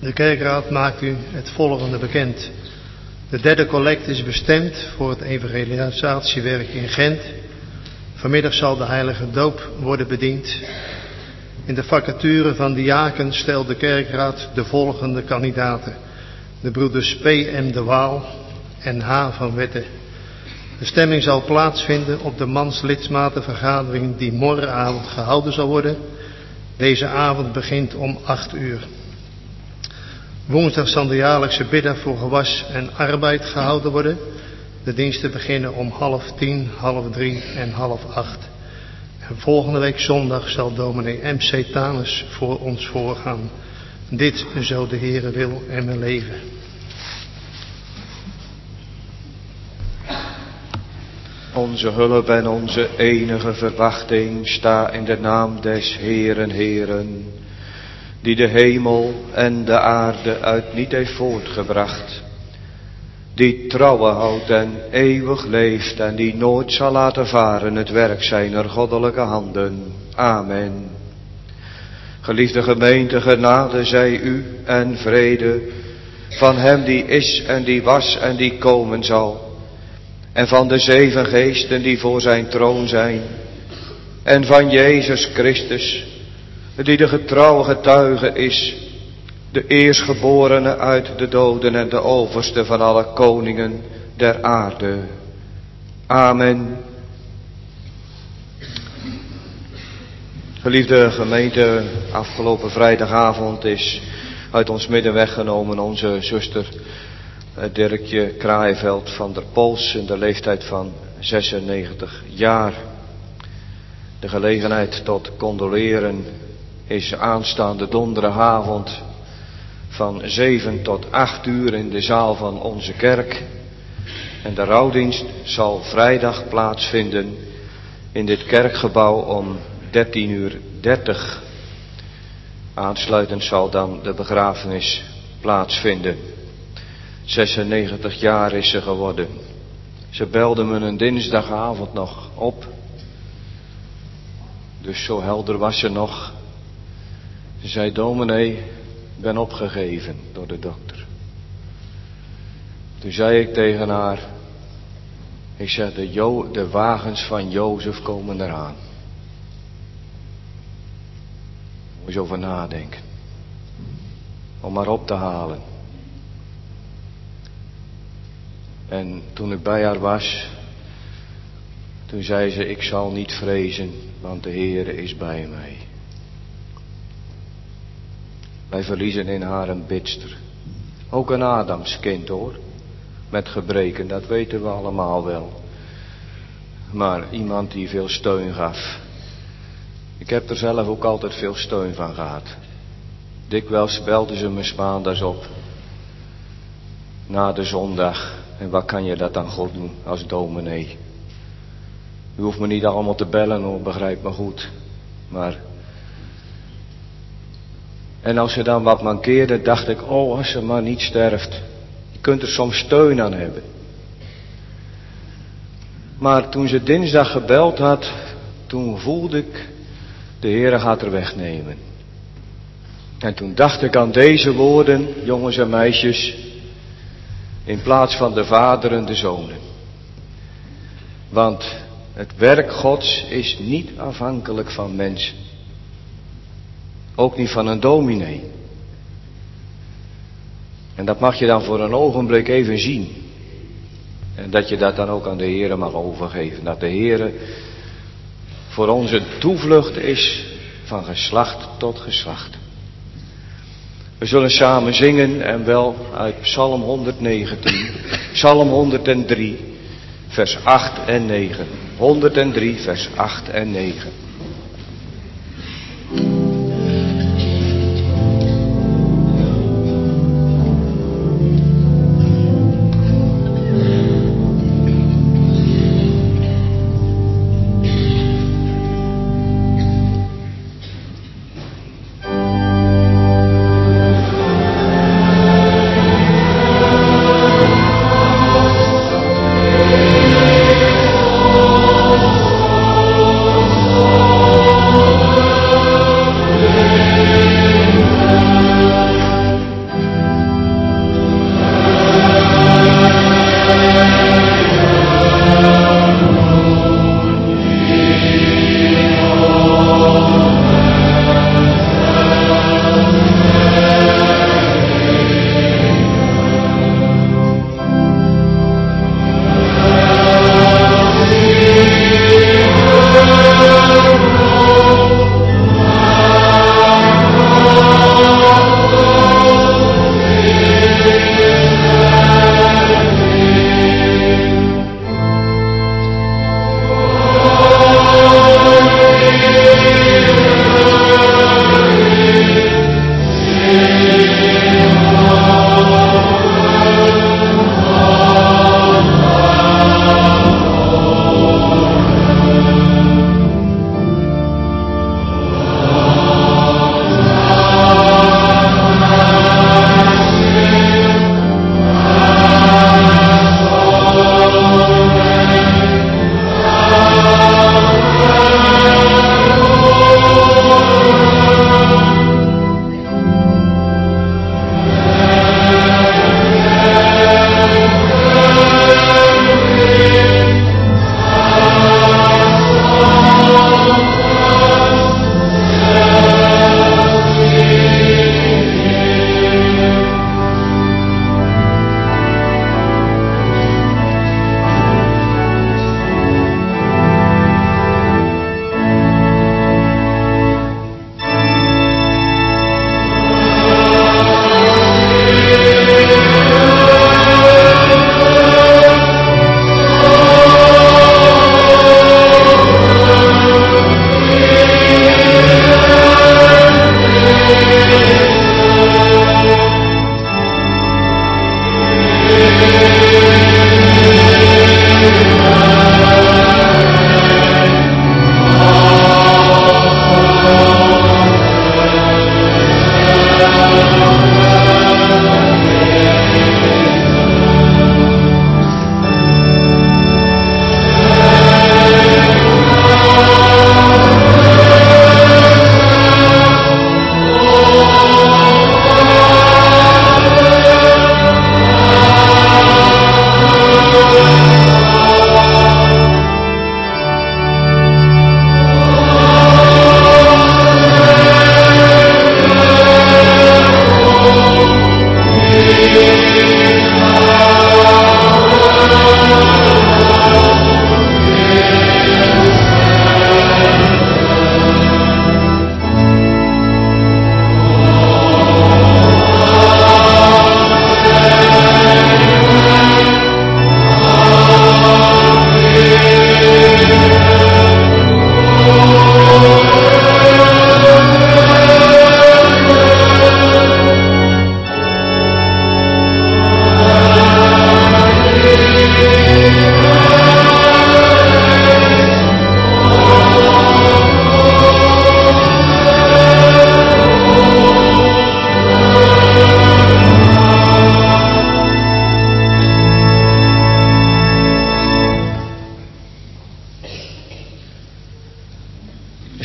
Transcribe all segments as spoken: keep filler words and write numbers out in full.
De kerkraad maakt u het volgende bekend. De derde collect is bestemd voor het evangelisatiewerk in Gent. Vanmiddag zal de heilige doop worden bediend. In de vacature van diaken stelt de kerkraad de volgende kandidaten. De broeders P M de Waal en H van Wetten. De stemming zal plaatsvinden op de manslidmatenvergadering die morgenavond gehouden zal worden. Deze avond begint om acht uur. Woensdag zal de jaarlijkse biddag voor gewas en arbeid gehouden worden. De diensten beginnen om half tien, half drie en half acht. En volgende week zondag zal dominee M C Tanus voor ons voorgaan. Dit zo de Heere wil en mijn leven. Onze hulp en onze enige verwachting sta in de naam des Heeren, Heeren, die de hemel en de aarde uit niet heeft voortgebracht, die trouwe houdt en eeuwig leeft en die nooit zal laten varen het werk zijner goddelijke handen. Amen. Geliefde gemeente, genade zij u en vrede van hem die is en die was en die komen zal, en van de zeven geesten die voor zijn troon zijn, en van Jezus Christus, die de getrouwe getuige is, de eerstgeborene uit de doden en de overste van alle koningen der aarde. Amen. Geliefde gemeente, afgelopen vrijdagavond is uit ons midden weggenomen onze zuster Dirkje Kraaiveld van der Pols in de leeftijd van zesennegentig jaar. De gelegenheid tot condoleren is aanstaande donderdagavond van zeven tot acht uur in de zaal van onze kerk. En de rouwdienst zal vrijdag plaatsvinden in dit kerkgebouw om dertien uur dertig. Aansluitend zal dan de begrafenis plaatsvinden. zesennegentig jaar is ze geworden. Ze belde me een dinsdagavond nog op. Dus zo helder was ze nog. Ze zei: dominee, ik ben opgegeven door de dokter. Toen zei ik tegen haar, ik zeg, de, jo- de wagens van Jozef komen eraan. Moet je over nadenken. Om maar op te halen. En toen ik bij haar was, toen zei ze, ik zal niet vrezen, want de Heere is bij mij. Wij verliezen in haar een bidster. Ook een Adamskind hoor. Met gebreken, dat weten we allemaal wel. Maar iemand die veel steun gaf. Ik heb er zelf ook altijd veel steun van gehad. Dikwijls belde ze me 's maandags op. Na de zondag. En wat kan je dat dan God doen als dominee? U hoeft me niet allemaal te bellen hoor, begrijp me goed. Maar... En als ze dan wat mankeerde, dacht ik, oh, als ze maar niet sterft. Je kunt er soms steun aan hebben. Maar toen ze dinsdag gebeld had, toen voelde ik, de Heere gaat er wegnemen. En toen dacht ik aan deze woorden, jongens en meisjes, in plaats van de vaderen, de zonen. Want het werk Gods is niet afhankelijk van mensen. Ook niet van een dominee. En dat mag je dan voor een ogenblik even zien. En dat je dat dan ook aan de Heere mag overgeven. Dat de Heere voor ons een toevlucht is van geslacht tot geslacht. We zullen samen zingen en wel uit Psalm honderdnegentien, Psalm honderddrie, vers acht en negen. honderddrie, vers acht en negen. Oh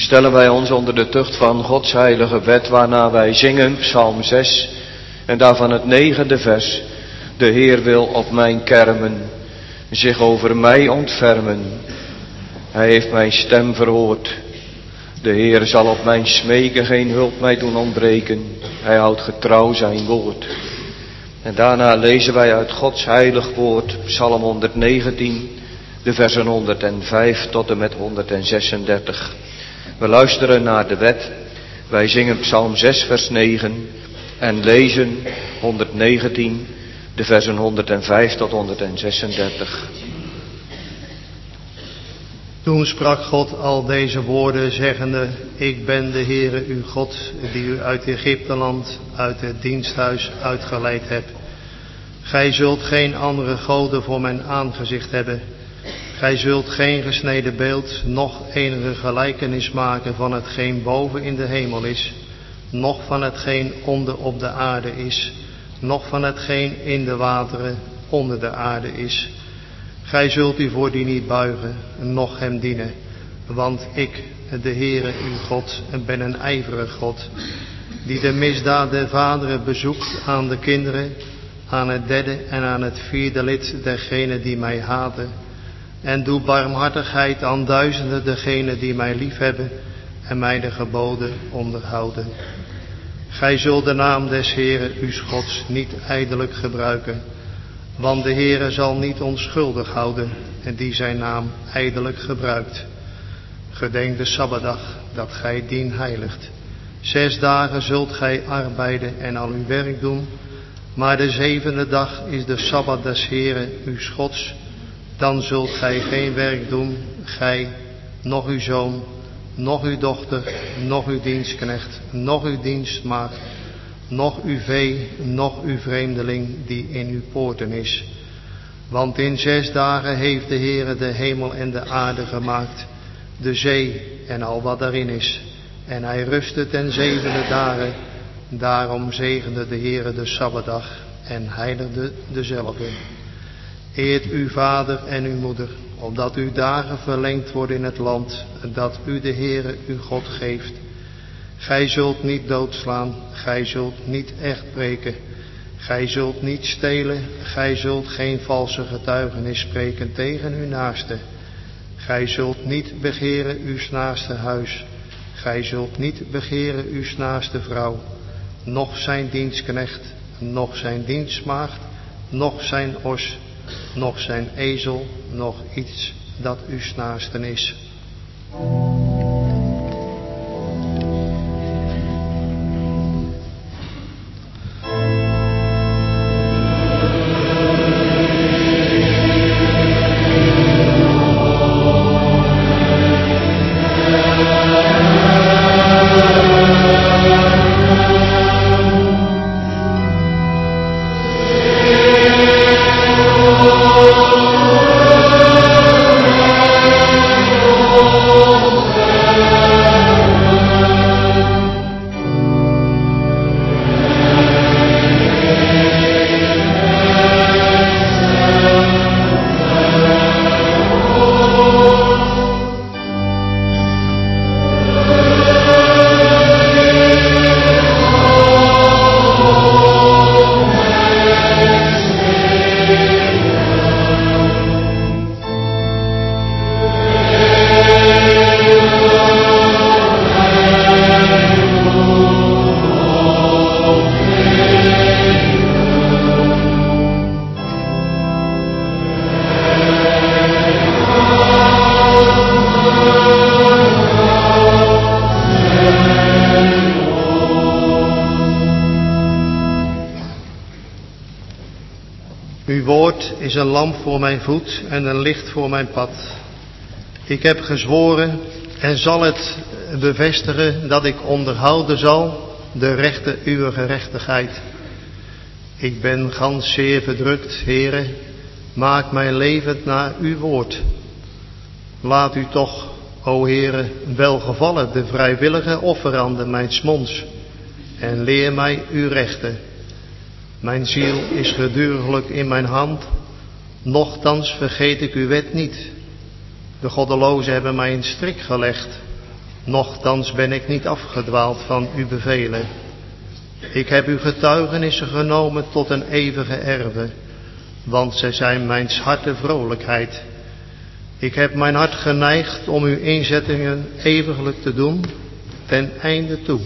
stellen wij ons onder de tucht van Gods heilige wet, waarna wij zingen Psalm zes en daarvan het negende vers. De Heer wil op mijn kermen, zich over mij ontfermen. Hij heeft mijn stem verhoord. De Heer zal op mijn smeken geen hulp mij doen ontbreken. Hij houdt getrouw zijn woord. En daarna lezen wij uit Gods heilig woord Psalm honderdnegentien, de versen honderdvijf tot en met honderdzesendertig. We luisteren naar de wet. Wij zingen Psalm zes vers negen en lezen honderdnegentien, de versen honderdvijf tot honderdzesendertig. Toen sprak God al deze woorden, zeggende: Ik ben de Heere uw God, die u uit Egypteland, uit het diensthuis uitgeleid hebt. Gij zult geen andere goden voor mijn aangezicht hebben. Gij zult geen gesneden beeld, noch enige gelijkenis maken van hetgeen boven in de hemel is, noch van hetgeen onder op de aarde is, noch van hetgeen in de wateren onder de aarde is. Gij zult u voor die niet buigen, noch hem dienen. Want ik, de Heere uw God, ben een ijverig God, die de misdaad der vaderen bezoekt aan de kinderen, aan het derde en aan het vierde lid dergenen die mij haten. En doe barmhartigheid aan duizenden dergenen die mij liefhebben en mij de geboden onderhouden. Gij zult de naam des Heeren uw Gods niet ijdelijk gebruiken. Want de Heere zal niet onschuldig houden en die zijn naam ijdelijk gebruikt. Gedenk de Sabbatdag dat gij dien heiligt. Zes dagen zult gij arbeiden en al uw werk doen. Maar de zevende dag is de Sabbat des Heeren uw Gods. Dan zult gij geen werk doen, gij, noch uw zoon, noch uw dochter, noch uw dienstknecht, noch uw dienstmaagd, noch uw vee, noch uw vreemdeling die in uw poorten is. Want in zes dagen heeft de Heere de hemel en de aarde gemaakt, de zee en al wat daarin is. En hij rustte ten zevende dagen. Daarom zegende de Heere de Sabbatdag en heiligde dezelfde. Eert uw vader en uw moeder, opdat uw dagen verlengd worden in het land dat u de Heere uw God geeft. Gij zult niet doodslaan, gij zult niet echt breken, gij zult niet stelen, gij zult geen valse getuigenis spreken tegen uw naaste. Gij zult niet begeren uw naaste huis, gij zult niet begeren uw naaste vrouw, noch zijn dienstknecht, noch zijn dienstmaagd, noch zijn os, noch zijn ezel, noch iets dat uw naasten is. Uw woord is een lamp voor mijn voet en een licht voor mijn pad. Ik heb gezworen en zal het bevestigen dat ik onderhouden zal de rechte uw gerechtigheid. Ik ben gans zeer verdrukt, Heere, maak mij levend naar uw woord. Laat u toch, o Heere, welgevallen de vrijwillige offeranden mijns monds en leer mij uw rechten. Mijn ziel is geduriglijk in mijn hand, nochtans vergeet ik uw wet niet. De goddelozen hebben mij in strik gelegd, Nochtans ben ik niet afgedwaald van uw bevelen. Ik heb uw getuigenissen genomen tot een eeuwige erve, want zij zijn mijns harte vrolijkheid. Ik heb mijn hart geneigd om uw inzettingen eeuwiglijk te doen, ten einde toe.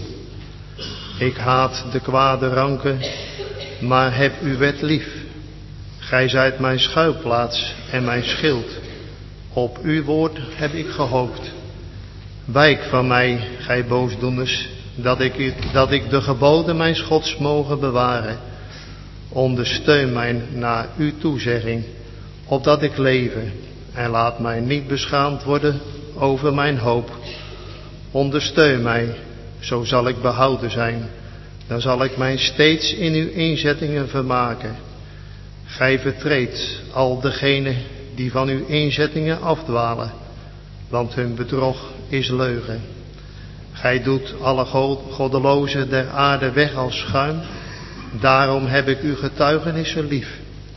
Ik haat de kwade ranken, maar heb uw wet lief. Gij zijt mijn schuilplaats en mijn schild. Op uw woord heb ik gehoopt. Wijk van mij, gij boosdoeners, dat ik, dat ik de geboden mijns Gods mogen bewaren. Ondersteun mij naar uw toezegging, opdat ik leve, en laat mij niet beschaamd worden over mijn hoop. Ondersteun mij, zo zal ik behouden zijn. Dan zal ik mij steeds in uw inzettingen vermaken. Gij vertreedt al degenen die van uw inzettingen afdwalen, want hun bedrog is leugen. Gij doet alle goddelozen der aarde weg als schuim, daarom heb ik uw getuigenissen lief.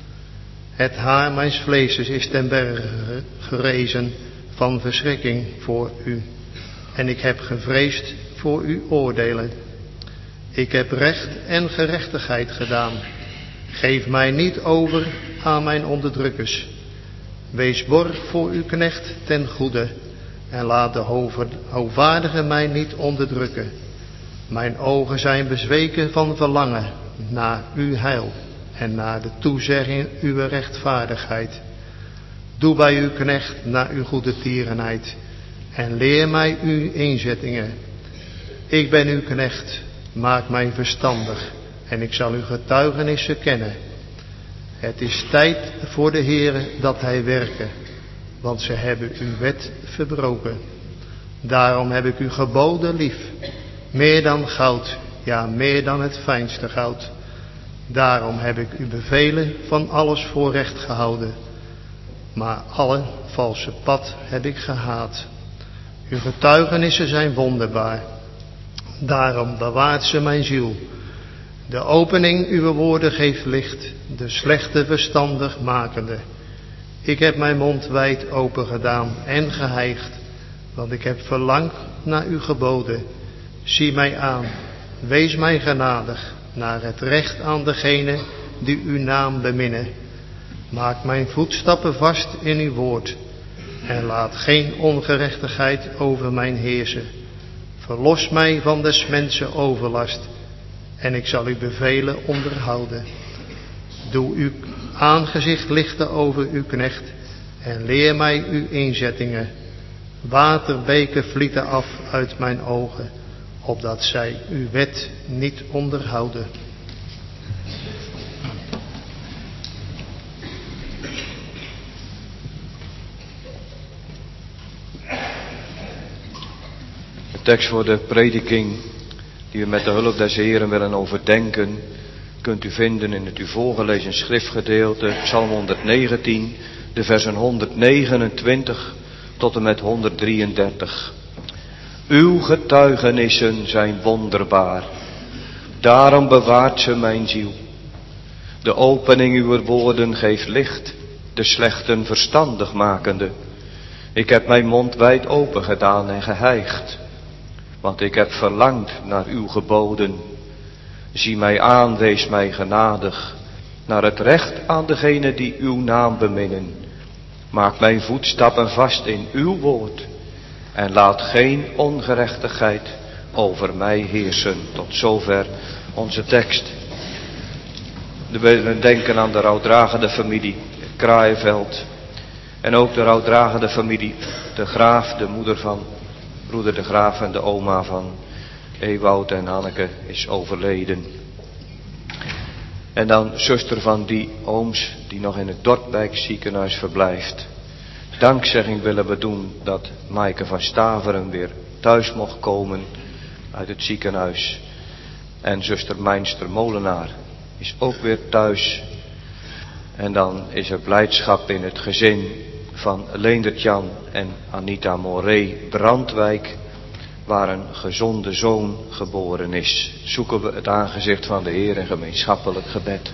Het haar mijns vleeses is ten berge gerezen van verschrikking voor u, en ik heb gevreesd voor uw oordelen. Ik heb recht en gerechtigheid gedaan. Geef mij niet over aan mijn onderdrukkers. Wees borg voor uw knecht ten goede, en laat de hoogwaardige mij niet onderdrukken. Mijn ogen zijn bezweken van verlangen naar uw heil en naar de toezegging uw rechtvaardigheid. Doe bij uw knecht naar uw goede tierenheid en leer mij uw inzettingen. Ik ben uw knecht, maak mij verstandig en ik zal uw getuigenissen kennen. Het is tijd voor de Heere dat hij werke, want ze hebben uw wet verbroken. Daarom heb ik uw geboden lief, meer dan goud, ja meer dan het fijnste goud. Daarom heb ik uw bevelen van alles voor recht gehouden, maar alle valse pad heb ik gehaat. Uw getuigenissen zijn wonderbaar, daarom bewaart ze mijn ziel. De opening uw woorden geeft licht, de slechte verstandig makende. Ik heb mijn mond wijd open gedaan en gehijgd, want ik heb verlangd naar uw geboden. Zie mij aan, wees mij genadig, naar het recht aan degene die uw naam beminnen. Maak mijn voetstappen vast in uw woord, en laat geen ongerechtigheid over mijn heersen. Verlos mij van des mensen overlast, en ik zal uw bevelen onderhouden. Doe uw aangezicht lichten over uw knecht, en leer mij uw inzettingen. Waterbeken vlieten af uit mijn ogen, opdat zij uw wet niet onderhouden. De tekst voor de prediking die we met de hulp des Heren willen overdenken, kunt u vinden in het u voorgelezen schriftgedeelte, Psalm honderdnegentien, de versen honderdnegenentwintig tot en met honderddrieëndertig. Uw getuigenissen zijn wonderbaar, daarom bewaart ze mijn ziel. De opening uw woorden geeft licht, de slechten verstandig makende. Ik heb mijn mond wijd open gedaan en gehijgd, want ik heb verlangd naar uw geboden. Zie mij aan, wees mij genadig, naar het recht aan degene die uw naam beminnen. Maak mijn voetstappen vast in uw woord, en laat geen ongerechtigheid over mij heersen. Tot zover onze tekst. We willen denken aan de rouwdragende familie Kraaienveld, en ook de rouwdragende familie de Graaf, de moeder van broeder de Graaf en de oma van Ewout en Hanneke is overleden. En dan zuster van die ooms die nog in het Dordtwijk ziekenhuis verblijft. Dankzegging willen we doen dat Maaike van Staveren weer thuis mocht komen uit het ziekenhuis. En zuster Mijnster Molenaar is ook weer thuis. En dan is er blijdschap in het gezin van Leendert-Jan en Anita Moré Brandwijk, waar een gezonde zoon geboren is. Zoeken we het aangezicht van de Heer in gemeenschappelijk gebed.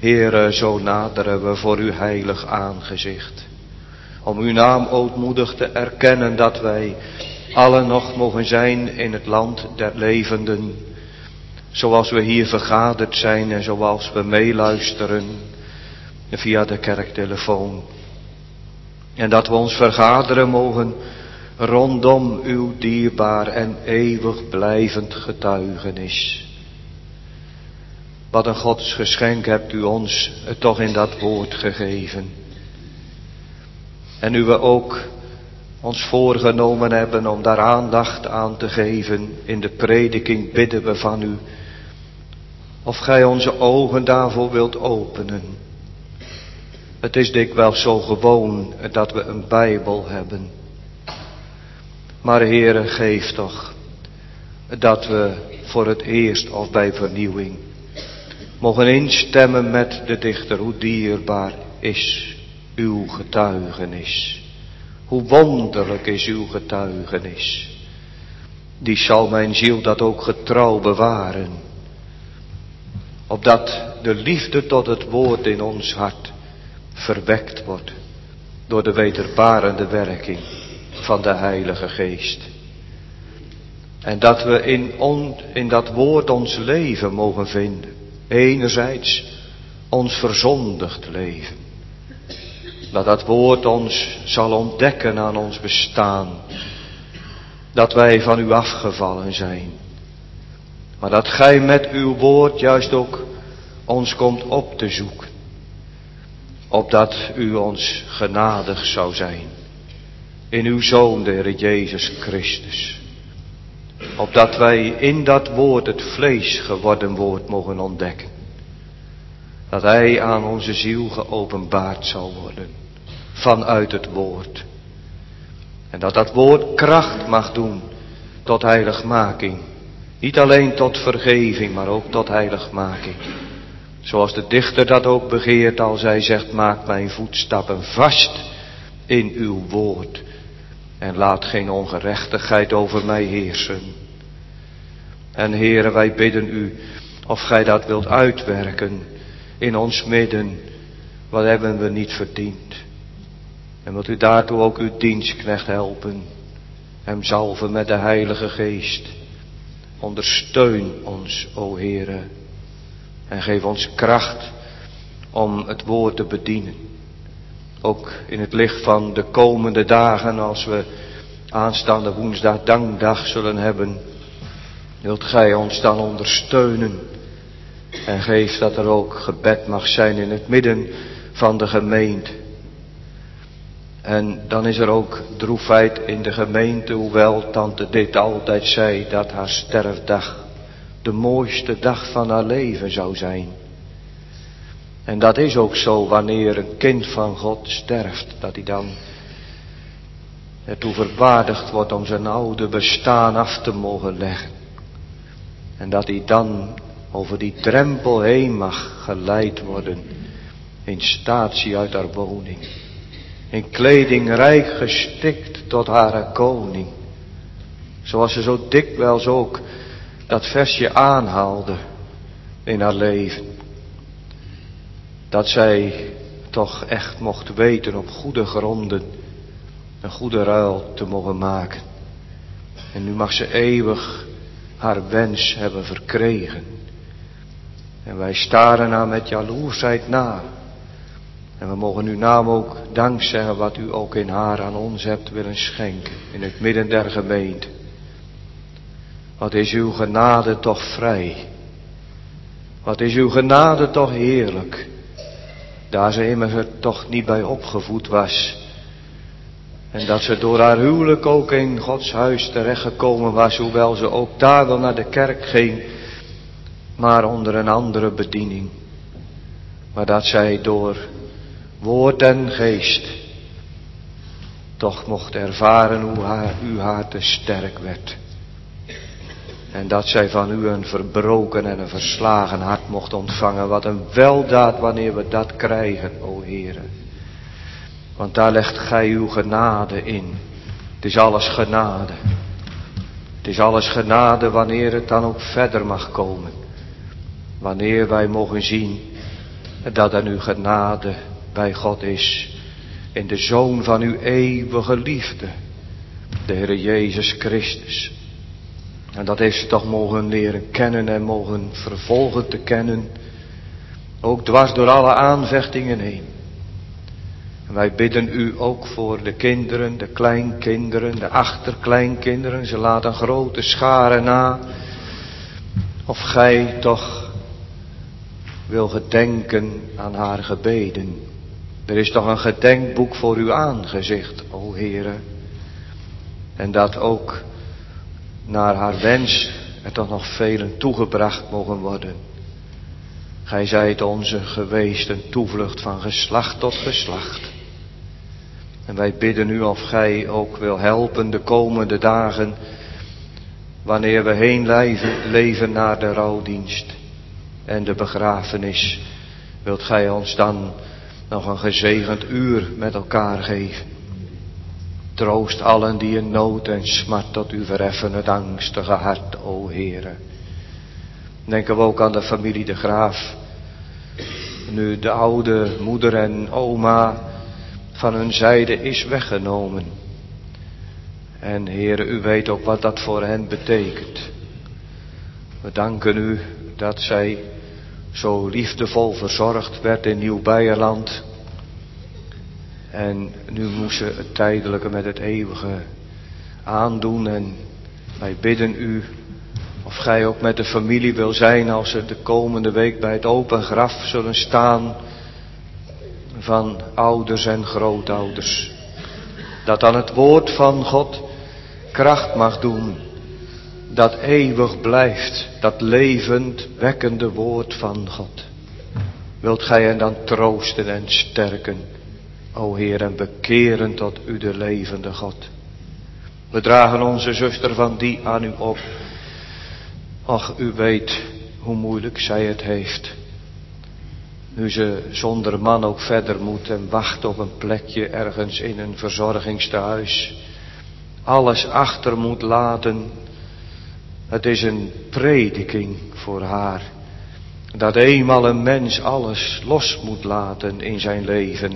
Heere, zo naderen we voor uw heilig aangezicht. Om uw naam ootmoedig te erkennen dat wij allen nog mogen zijn in het land der levenden. Zoals we hier vergaderd zijn en zoals we meeluisteren via de kerktelefoon. En dat we ons vergaderen mogen rondom uw dierbaar en eeuwig blijvend getuigenis. Wat een godsgeschenk hebt u ons toch in dat woord gegeven. En nu we ook ons voorgenomen hebben om daar aandacht aan te geven in de prediking, bidden we van u of gij onze ogen daarvoor wilt openen. Het is dikwijls zo gewoon dat we een Bijbel hebben. Maar Heere, geef toch dat we voor het eerst of bij vernieuwing mogen instemmen met de dichter. Hoe dierbaar is uw getuigenis. Hoe wonderlijk is uw getuigenis. Die zal mijn ziel dat ook getrouw bewaren. Opdat de liefde tot het woord in ons hart verwekt wordt door de wederbarende werking van de Heilige Geest. En dat we in, on, in dat woord ons leven mogen vinden. Enerzijds ons verzondigd leven. Dat dat woord ons zal ontdekken aan ons bestaan. Dat wij van u afgevallen zijn. Maar dat gij met uw woord juist ook ons komt op te zoeken. Opdat u ons genadig zou zijn. In uw Zoon, de Heer Jezus Christus. Opdat wij in dat woord het vlees geworden woord mogen ontdekken. Dat hij aan onze ziel geopenbaard zal worden. Vanuit het woord. En dat dat woord kracht mag doen tot heiligmaking. Niet alleen tot vergeving, maar ook tot heiligmaking. Zoals de dichter dat ook begeert als hij zegt, maak mijn voetstappen vast in uw woord. En laat geen ongerechtigheid over mij heersen. En Heere, wij bidden u of gij dat wilt uitwerken in ons midden. Wat hebben we niet verdiend. En wilt u daartoe ook uw dienstknecht helpen. Hem zalven met de Heilige Geest. Ondersteun ons, o Heere. En geef ons kracht om het woord te bedienen. Ook in het licht van de komende dagen, als we aanstaande woensdag dankdag zullen hebben, wilt gij ons dan ondersteunen. En geef dat er ook gebed mag zijn in het midden van de gemeente. En dan is er ook droefheid in de gemeente, hoewel tante dit altijd zei, dat haar sterfdag de mooiste dag van haar leven zou zijn. En dat is ook zo wanneer een kind van God sterft, dat hij dan ertoe verwaardigd wordt om zijn oude bestaan af te mogen leggen. En dat hij dan over die drempel heen mag geleid worden, in statie uit haar woning. In kleding rijk gestikt tot haar koning. Zoals ze zo dikwijls ook dat versje aanhaalde in haar leven. Dat zij toch echt mocht weten op goede gronden een goede ruil te mogen maken. En nu mag ze eeuwig haar wens hebben verkregen. En wij staren haar met jaloersheid na. En we mogen uw naam ook dank zeggen wat u ook in haar aan ons hebt willen schenken. In het midden der gemeente. Wat is uw genade toch vrij. Wat is uw genade toch heerlijk. Daar ze immers er toch niet bij opgevoed was. En dat ze door haar huwelijk ook in Gods huis terechtgekomen was. Hoewel ze ook daar wel naar de kerk ging. Maar onder een andere bediening. Maar dat zij door woord en geest toch mocht ervaren hoe haar, u haar te sterk werd. En dat zij van u een verbroken en een verslagen hart mocht ontvangen. Wat een weldaad wanneer we dat krijgen, o Heere. Want daar legt gij uw genade in. Het is alles genade. Het is alles genade wanneer het dan ook verder mag komen. Wanneer wij mogen zien dat er nu genade bij God is in de Zoon van uw eeuwige liefde, de Heer Jezus Christus. En dat heeft ze toch mogen leren kennen en mogen vervolgen te kennen, ook dwars door alle aanvechtingen heen. En wij bidden u ook voor de kinderen, de kleinkinderen, de achterkleinkinderen. Ze laten grote scharen na. Of gij toch wil gedenken aan haar gebeden. Er is toch een gedenkboek voor uw aangezicht, o Heere. En dat ook naar haar wens er toch nog velen toegebracht mogen worden. Gij zijt onze geweest een toevlucht van geslacht tot geslacht. En wij bidden u of gij ook wil helpen de komende dagen, wanneer we heen leven, leven naar de rouwdienst en de begrafenis. Wilt gij ons dan nog een gezegend uur met elkaar geven. Troost allen die in nood en smart tot u verheffen het angstige hart, o Heere. Denken we ook aan de familie de Graaf. Nu de oude moeder en oma van hun zijde is weggenomen. En Heere, u weet ook wat dat voor hen betekent. We danken u dat zij zo liefdevol verzorgd werd in Nieuw-Beierland. En nu moest ze het tijdelijke met het eeuwige aandoen. En wij bidden u of gij ook met de familie wil zijn als ze de komende week bij het open graf zullen staan van ouders en grootouders. Dat dan het woord van God kracht mag doen. Dat eeuwig blijft. Dat levend wekkende woord van God. Wilt gij hen dan troosten en sterken, o Heer, en bekeren tot u de levende God. We dragen onze zuster van die aan u op. Och, u weet hoe moeilijk zij het heeft. Nu ze zonder man ook verder moet en wacht op een plekje ergens in een verzorgingstehuis. Alles achter moet laten. Het is een prediking voor haar. Dat eenmaal een mens alles los moet laten in zijn leven.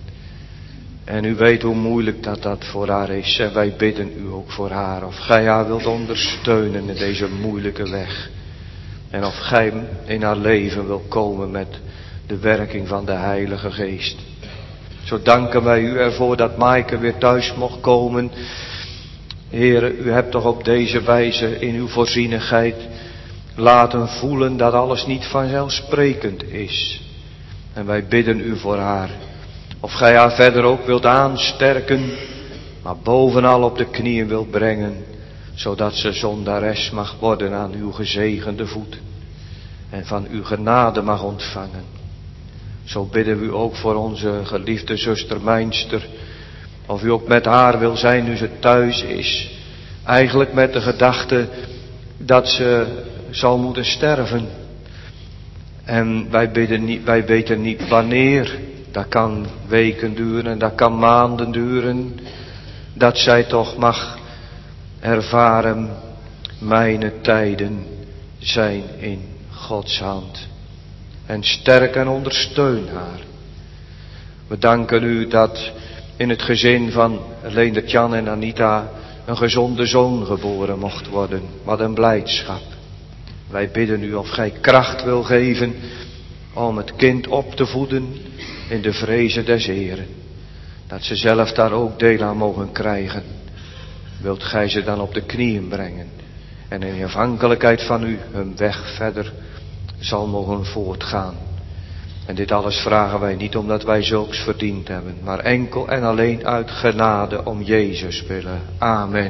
En u weet hoe moeilijk dat dat voor haar is. En wij bidden u ook voor haar. Of gij haar wilt ondersteunen in deze moeilijke weg. En of gij in haar leven wil komen met de werking van de Heilige Geest. Zo danken wij u ervoor dat Maaike weer thuis mocht komen. Heere, u hebt toch op deze wijze in uw voorzienigheid laten voelen dat alles niet vanzelfsprekend is. En wij bidden u voor haar. Of gij haar verder ook wilt aansterken, maar bovenal op de knieën wilt brengen, zodat ze zondares mag worden aan uw gezegende voet en van uw genade mag ontvangen. Zo bidden we u ook voor onze geliefde zuster Meinster, of u ook met haar wil zijn nu ze thuis is. Eigenlijk met de gedachte dat ze zal moeten sterven. En wij bidden niet, wij weten niet wanneer. Dat kan weken duren, dat kan maanden duren. Dat zij toch mag ervaren, mijn tijden zijn in Gods hand. En sterk en ondersteun haar. We danken u dat in het gezin van Leendert-Jan en Anita een gezonde zoon geboren mocht worden. Wat een blijdschap. Wij bidden u of gij kracht wil geven om het kind op te voeden in de vrezen des Heeren. Dat ze zelf daar ook deel aan mogen krijgen. Wilt gij ze dan op de knieën brengen. En in afhankelijkheid van u hun weg verder zal mogen voortgaan. En dit alles vragen wij niet omdat wij zulks verdiend hebben. Maar enkel en alleen uit genade om Jezus willen. Amen.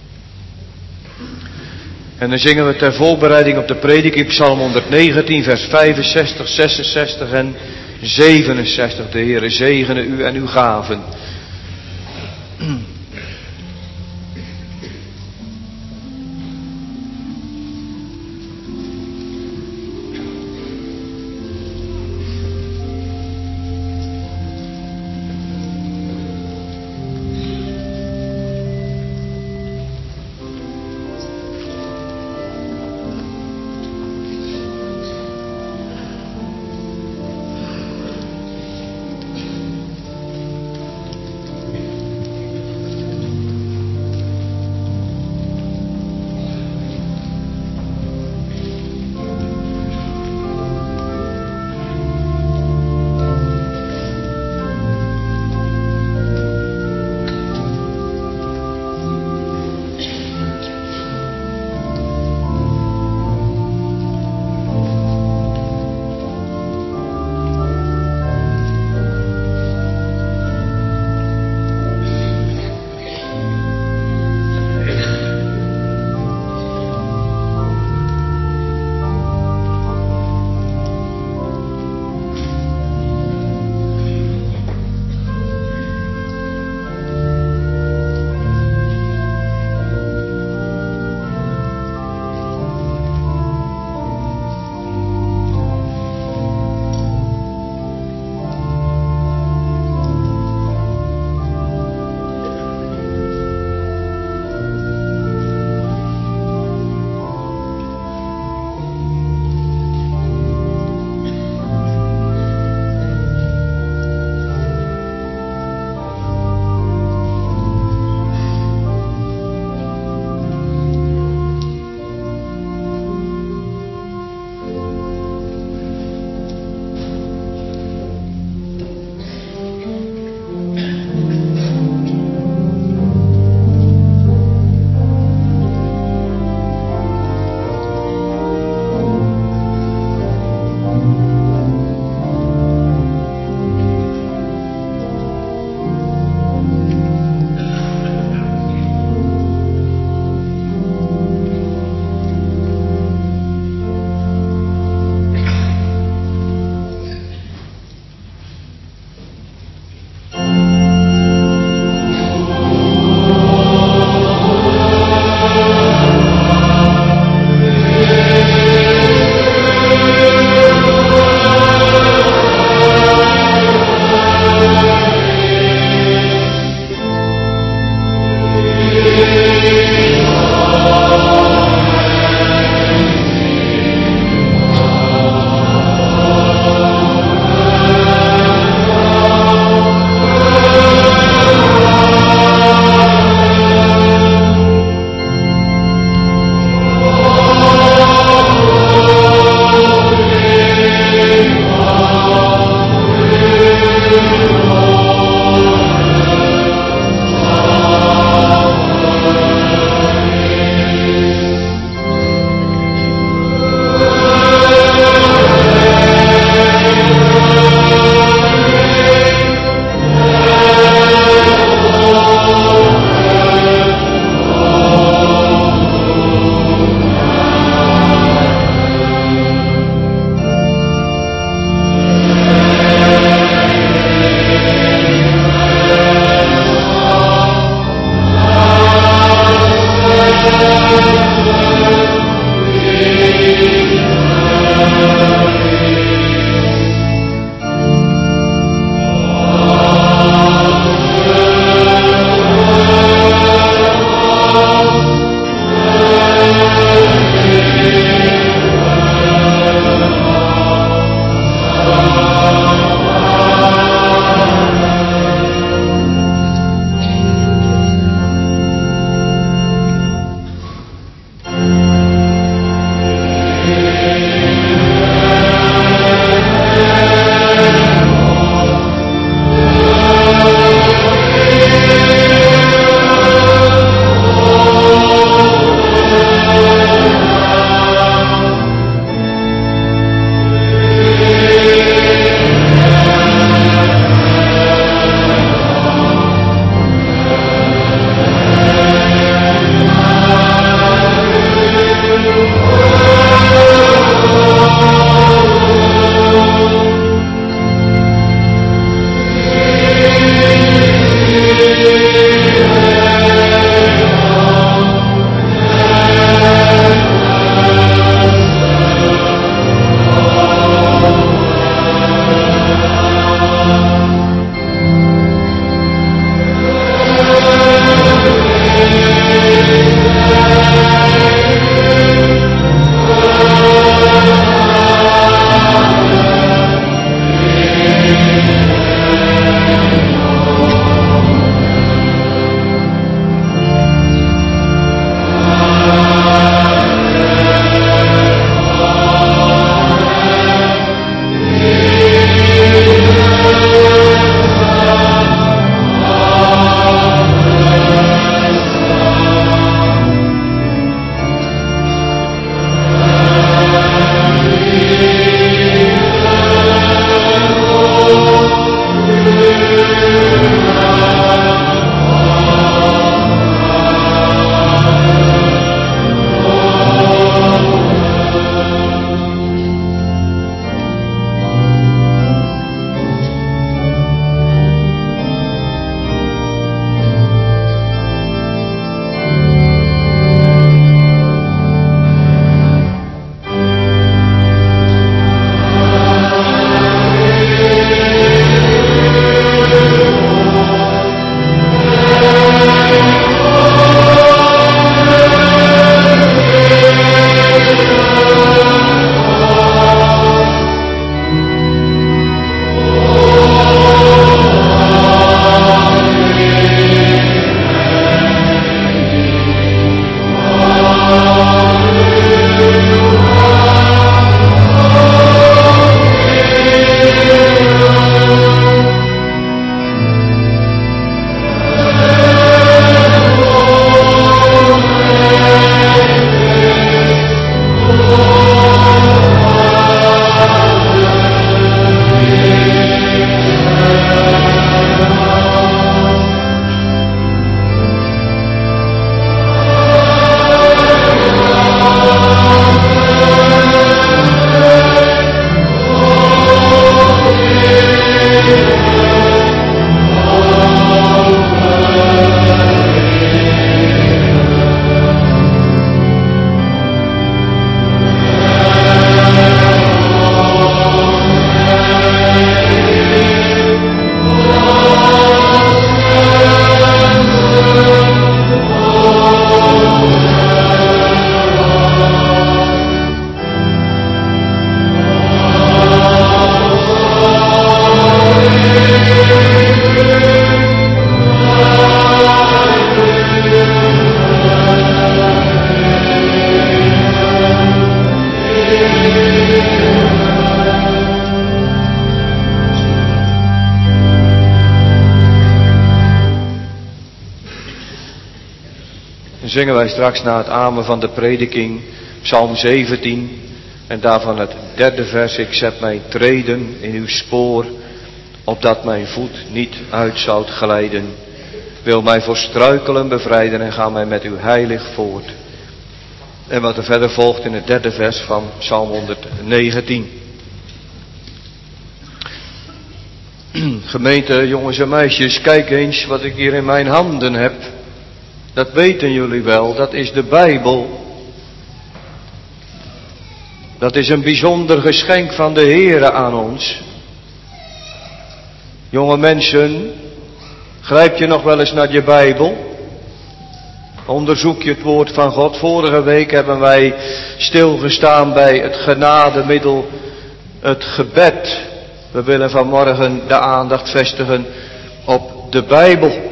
En dan zingen we ter voorbereiding op de prediking Psalm honderdnegentien vers vijfenzestig, zesenzestig en zevenenzestig. De Heere zegene u en uw gaven. zingen wij straks na het amen van de prediking Psalm zeventien en daarvan het derde vers. Ik zet mijn treden in uw spoor, opdat mijn voet niet uit zou glijden. Wil mij voor struikelen bevrijden en ga mij met uw heilig voort. En wat er verder volgt in het derde vers van Psalm honderdnegentien. Gemeente, jongens en meisjes, kijk eens wat ik hier in mijn handen heb. Dat weten jullie wel, dat is de Bijbel. Dat is een bijzonder geschenk van de Heere aan ons. Jonge mensen, grijp je nog wel eens naar je Bijbel? Onderzoek je het woord van God. Vorige week hebben wij stilgestaan bij het genademiddel, het gebed. We willen vanmorgen de aandacht vestigen op de Bijbel.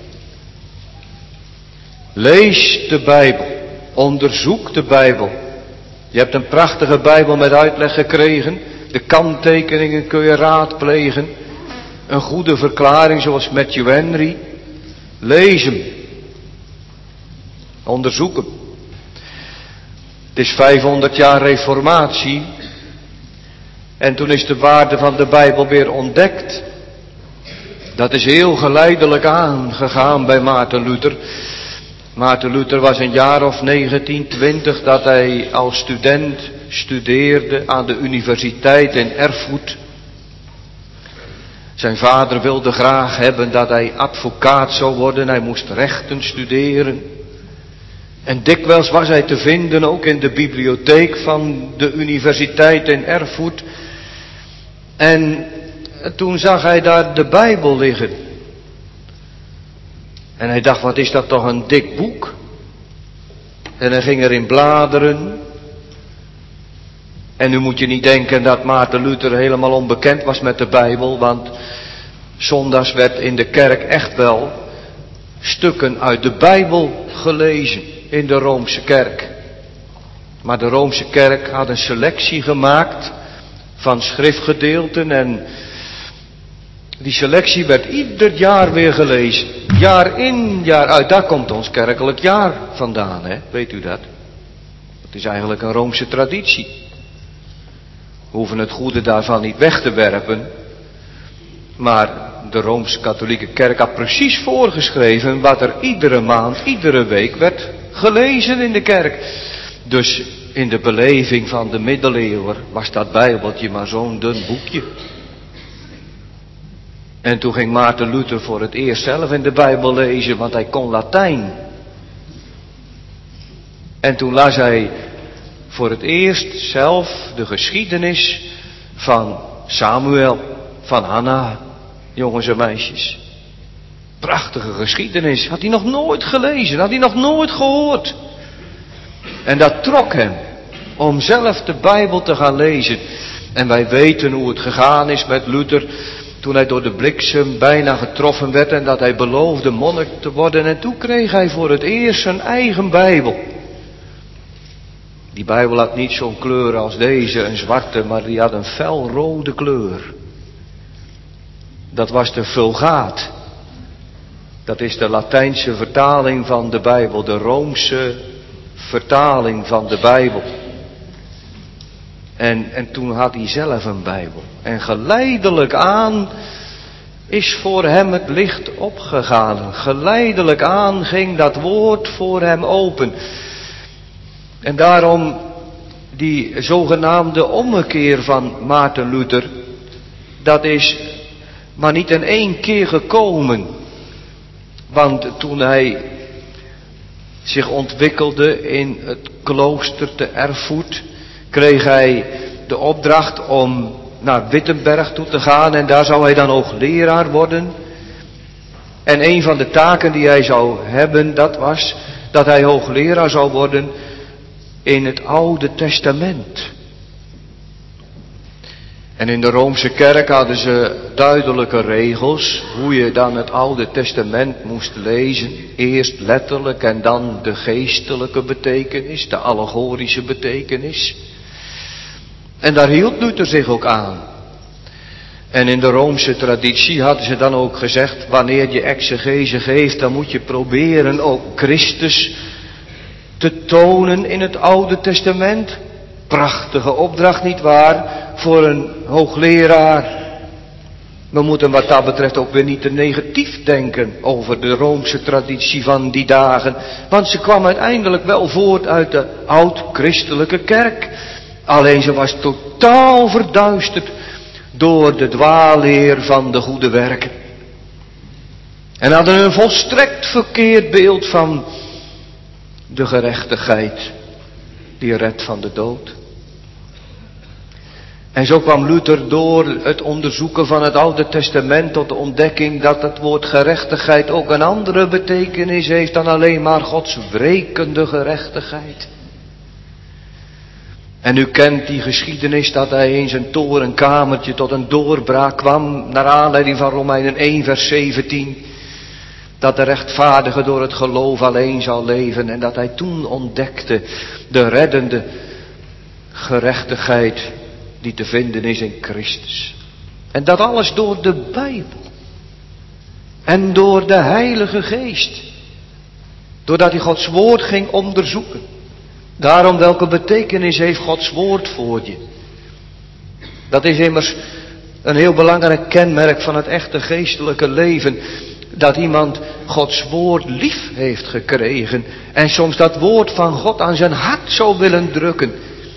Lees de Bijbel. Onderzoek de Bijbel. Je hebt een prachtige Bijbel met uitleg gekregen. De kanttekeningen kun je raadplegen. Een goede verklaring zoals Matthew Henry. Lees hem. Onderzoek hem. Het is vijfhonderd jaar reformatie. En toen is de waarde van de Bijbel weer ontdekt. Dat is heel geleidelijk aangegaan bij Maarten Luther. Maarten Luther was een jaar of negentien, twintig dat hij als student studeerde aan de universiteit in Erfurt. Zijn vader wilde graag hebben dat hij advocaat zou worden. Hij moest rechten studeren. En dikwijls was hij te vinden ook in de bibliotheek van de universiteit in Erfurt. En toen zag hij daar de Bijbel liggen. En hij dacht, wat is dat toch een dik boek. En hij ging erin bladeren. En nu moet je niet denken dat Maarten Luther helemaal onbekend was met de Bijbel. Want zondags werd in de kerk echt wel stukken uit de Bijbel gelezen in de Roomse kerk. Maar de Roomse kerk had een selectie gemaakt van schriftgedeelten en die selectie werd ieder jaar weer gelezen. Jaar in, jaar uit. Daar komt ons kerkelijk jaar vandaan, hè? Weet u dat? Dat is eigenlijk een Roomse traditie. We hoeven het goede daarvan niet weg te werpen. Maar de Rooms-Katholieke kerk had precies voorgeschreven wat er iedere maand, iedere week werd gelezen in de kerk. Dus in de beleving van de middeleeuwen was dat Bijbeltje maar zo'n dun boekje. En toen ging Maarten Luther voor het eerst zelf in de Bijbel lezen, want hij kon Latijn. En toen las hij voor het eerst zelf de geschiedenis van Samuel, van Hanna, jongens en meisjes. Prachtige geschiedenis, had hij nog nooit gelezen, had hij nog nooit gehoord. En dat trok hem om zelf de Bijbel te gaan lezen. En wij weten hoe het gegaan is met Luther toen hij door de bliksem bijna getroffen werd en dat hij beloofde monnik te worden. En toen kreeg hij voor het eerst zijn eigen Bijbel. Die Bijbel had niet zo'n kleur als deze, een zwarte, maar die had een felrode kleur. Dat was de Vulgaat. Dat is de Latijnse vertaling van de Bijbel, de Roomse vertaling van de Bijbel. En, en toen had hij zelf een Bijbel. En geleidelijk aan is voor hem het licht opgegaan. Geleidelijk aan ging dat woord voor hem open. En daarom die zogenaamde ommekeer van Maarten Luther, dat is maar niet in één keer gekomen. Want toen hij zich ontwikkelde in het klooster te Erfurt, kreeg hij de opdracht om naar Wittenberg toe te gaan en daar zou hij dan hoogleraar worden. En een van de taken die hij zou hebben, dat was dat hij hoogleraar zou worden in het Oude Testament. En in de Roomse kerk hadden ze duidelijke regels hoe je dan het Oude Testament moest lezen. Eerst letterlijk en dan de geestelijke betekenis, de allegorische betekenis. En daar hield Luther zich ook aan. En in de Roomse traditie hadden ze dan ook gezegd, wanneer je exegese geeft, dan moet je proberen ook Christus te tonen in het Oude Testament. Prachtige opdracht, nietwaar, voor een hoogleraar. We moeten wat dat betreft ook weer niet te negatief denken over de Roomse traditie van die dagen. Want ze kwam uiteindelijk wel voort uit de oud-christelijke kerk. Alleen ze was totaal verduisterd door de dwaalleer van de goede werken. En hadden een volstrekt verkeerd beeld van de gerechtigheid die redt van de dood. En zo kwam Luther door het onderzoeken van het Oude Testament tot de ontdekking dat het woord gerechtigheid ook een andere betekenis heeft dan alleen maar Gods wrekende gerechtigheid. En u kent die geschiedenis dat hij in zijn torenkamertje tot een doorbraak kwam naar aanleiding van Romeinen één vers zeventien. Dat de rechtvaardige door het geloof alleen zal leven en dat hij toen ontdekte de reddende gerechtigheid die te vinden is in Christus. En dat alles door de Bijbel. En door de Heilige Geest. Doordat hij Gods woord ging onderzoeken. Daarom, welke betekenis heeft Gods woord voor je? Dat is immers een heel belangrijk kenmerk van het echte geestelijke leven. Dat iemand Gods woord lief heeft gekregen. En soms dat woord van God aan zijn hart zou willen drukken.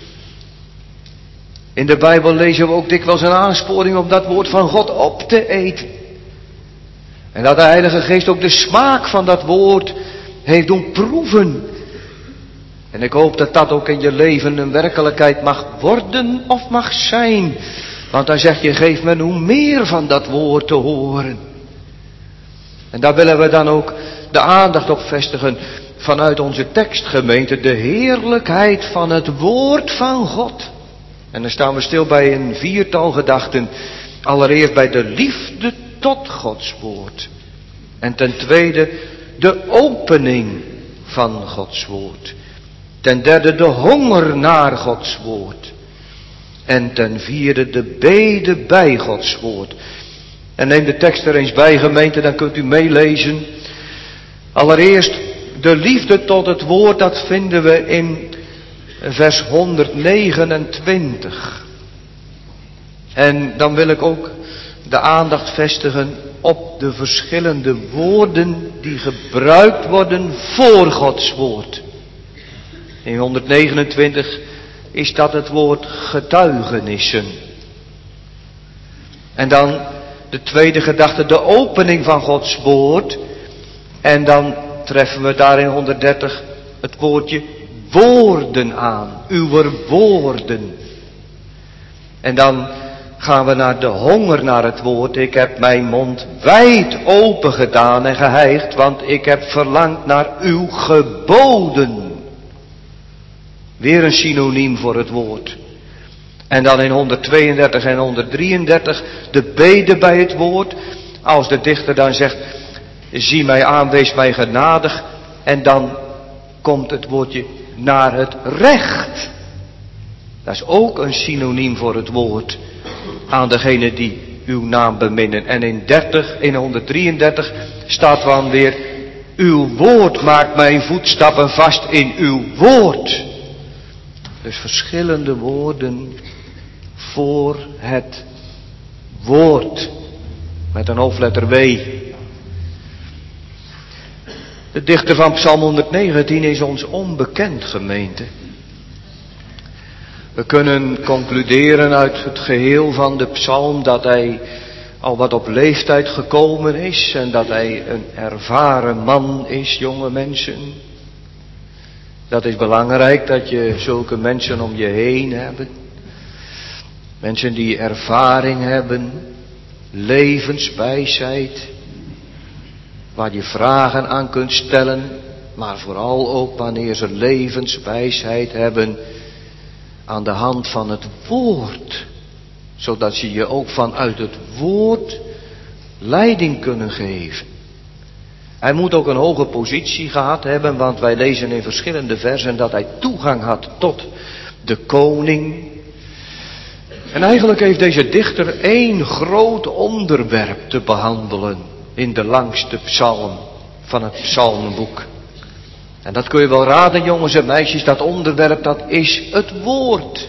In de Bijbel lezen we ook dikwijls een aansporing om dat woord van God op te eten. En dat de Heilige Geest ook de smaak van dat woord heeft doen proeven. En ik hoop dat dat ook in je leven een werkelijkheid mag worden of mag zijn. Want dan zeg je, geef me hoe meer van dat woord te horen. En daar willen we dan ook de aandacht op vestigen vanuit onze tekstgemeente. De heerlijkheid van het woord van God. En dan staan we stil bij een viertal gedachten. Allereerst bij de liefde tot Gods woord. En ten tweede de opening van Gods woord. Ten derde de honger naar Gods woord. En ten vierde de bede bij Gods woord. En neem de tekst er eens bij, gemeente, dan kunt u meelezen. Allereerst de liefde tot het woord, dat vinden we in vers honderdnegenentwintig. En dan wil ik ook de aandacht vestigen op de verschillende woorden die gebruikt worden voor Gods woord. In honderdnegenentwintig is dat het woord getuigenissen. En dan de tweede gedachte, de opening van Gods woord. En dan treffen we daar in honderddertig het woordje woorden aan. Uw woorden. En dan gaan we naar de honger naar het woord. Ik heb mijn mond wijd open gedaan en gehijgd, want ik heb verlangd naar uw geboden. Weer een synoniem voor het woord. En dan in honderdtweeëndertig en honderddrieëndertig de bede bij het woord. Als de dichter dan zegt, zie mij aan, wees mij genadig. En dan komt het woordje naar het recht. Dat is ook een synoniem voor het woord. Aan degene die uw naam beminnen. En in dertig, in honderddrieëndertig staat dan weer, uw woord maakt mijn voetstappen vast in uw woord. Dus verschillende woorden voor het woord. Met een hoofdletter W. De dichter van Psalm honderdnegentien is ons onbekend, gemeente. We kunnen concluderen uit het geheel van de psalm dat hij al wat op leeftijd gekomen is. En dat hij een ervaren man is, jonge mensen. Dat is belangrijk, dat je zulke mensen om je heen hebt. Mensen die ervaring hebben, levenswijsheid, waar je vragen aan kunt stellen, maar vooral ook wanneer ze levenswijsheid hebben aan de hand van het woord. Zodat ze je ook vanuit het woord leiding kunnen geven. Hij moet ook een hoge positie gehad hebben, want wij lezen in verschillende versen dat hij toegang had tot de koning. En eigenlijk heeft deze dichter één groot onderwerp te behandelen in de langste psalm van het psalmboek. En dat kun je wel raden, jongens en meisjes, dat onderwerp, dat is het woord.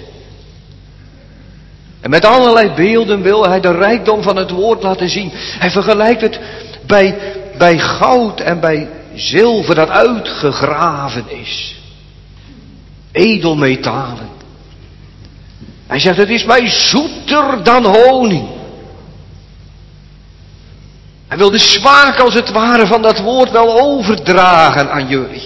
En met allerlei beelden wil hij de rijkdom van het woord laten zien. Hij vergelijkt het bij, bij goud en bij zilver dat uitgegraven is. Edelmetalen. Hij zegt, het is mij zoeter dan honing. Hij wil de smaak als het ware van dat woord wel overdragen aan jullie.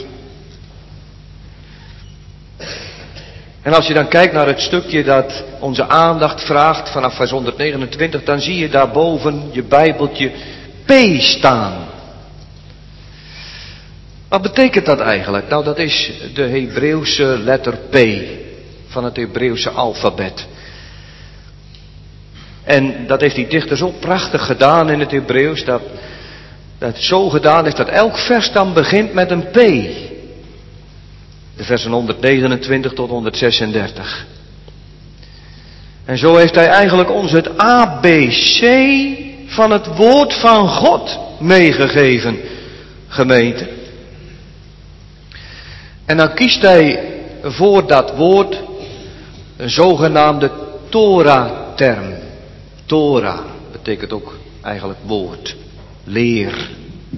En als je dan kijkt naar het stukje dat onze aandacht vraagt vanaf vers honderdnegenentwintig, dan zie je daarboven je Bijbeltje P staan. Wat betekent dat eigenlijk? Nou, dat is de Hebreeuwse letter P van het Hebreeuwse alfabet. En dat heeft die dichter zo prachtig gedaan in het Hebreeuws, dat dat het zo gedaan is dat elk vers dan begint met een P. De versen honderdnegenentwintig tot honderdzesendertig. En zo heeft hij eigenlijk ons het A B C van het woord van God meegegeven, gemeente. En dan kiest hij voor dat woord een zogenaamde Torah-term. Torah betekent ook eigenlijk woord, leer.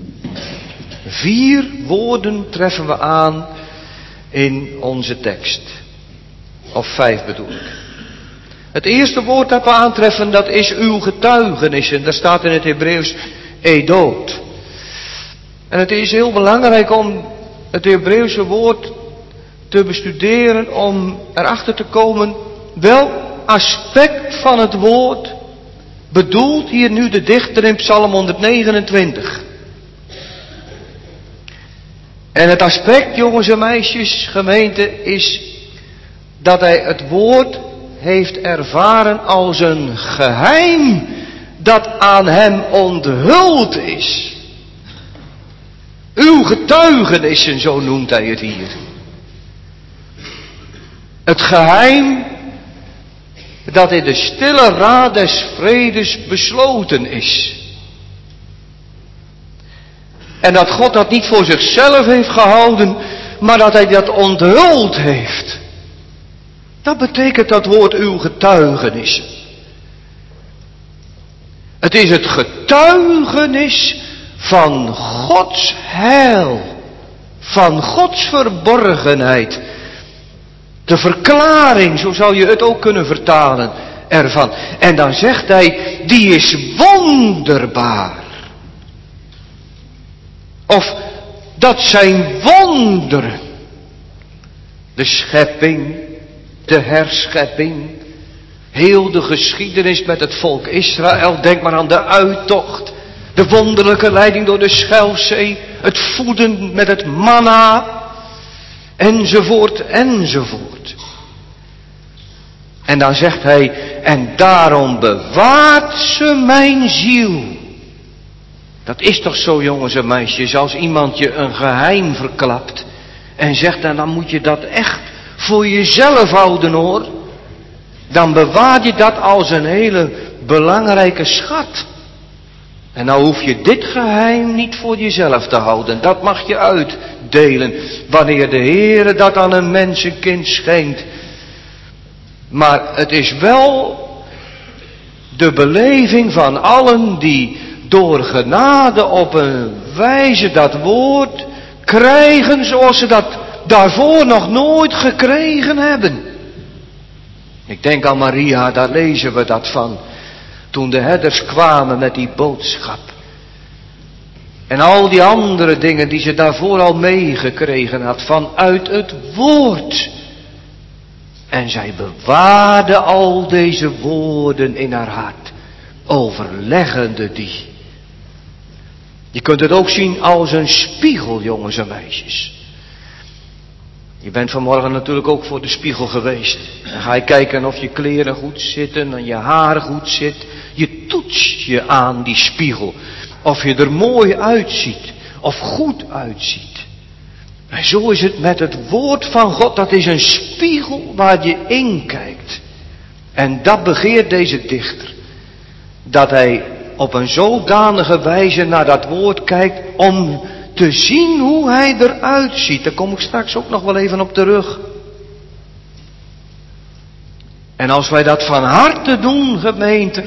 Vier woorden treffen we aan in onze tekst. Of vijf bedoel ik. Het eerste woord dat we aantreffen, dat is uw getuigenissen. Dat staat in het Hebreeuws edot. En het is heel belangrijk om het Hebreeuwse woord te bestuderen, om erachter te komen welk aspect van het woord bedoelt hier nu de dichter in Psalm honderdnegenentwintig. En het aspect, jongens en meisjes, gemeente, is dat hij het woord heeft ervaren als een geheim dat aan hem onthuld is. Uw getuigenissen, zo noemt hij het hier. Het geheim dat in de stille raad des vredes besloten is. En dat God dat niet voor zichzelf heeft gehouden, maar dat hij dat onthuld heeft. Dat betekent dat woord uw getuigenis. Het is het getuigenis van Gods heil, van Gods verborgenheid. De verklaring, zo zou je het ook kunnen vertalen, ervan. En dan zegt hij, die is wonderbaar. Of, dat zijn wonderen. De schepping, de herschepping, heel de geschiedenis met het volk Israël. Denk maar aan de uittocht, de wonderlijke leiding door de Schelfzee, het voeden met het manna, enzovoort, enzovoort. En dan zegt hij, en daarom bewaart ze mijn ziel. Dat is toch zo, jongens en meisjes, als iemand je een geheim verklapt en zegt, en dan moet je dat echt voor jezelf houden hoor. Dan bewaar je dat als een hele belangrijke schat. En nou hoef je dit geheim niet voor jezelf te houden. Dat mag je uitdelen wanneer de Heere dat aan een mensenkind schenkt. Maar het is wel de beleving van allen die door genade op een wijze dat woord krijgen zoals ze dat daarvoor nog nooit gekregen hebben. Ik denk aan Maria, daar lezen we dat van. Toen de herders kwamen met die boodschap. En al die andere dingen die ze daarvoor al meegekregen had vanuit het woord. En zij bewaarde al deze woorden in haar hart, overleggende die. Je kunt het ook zien als een spiegel, jongens en meisjes. Je bent vanmorgen natuurlijk ook voor de spiegel geweest. Dan ga je kijken of je kleren goed zitten en je haar goed zit. Je toetst je aan die spiegel. Of je er mooi uitziet. Of goed uitziet. En zo is het met het woord van God. Dat is een spiegel waar je in kijkt. En dat begeert deze dichter. Dat hij op een zodanige wijze naar dat woord kijkt om te zien hoe hij eruit ziet. Daar kom ik straks ook nog wel even op terug. En als wij dat van harte doen, gemeente,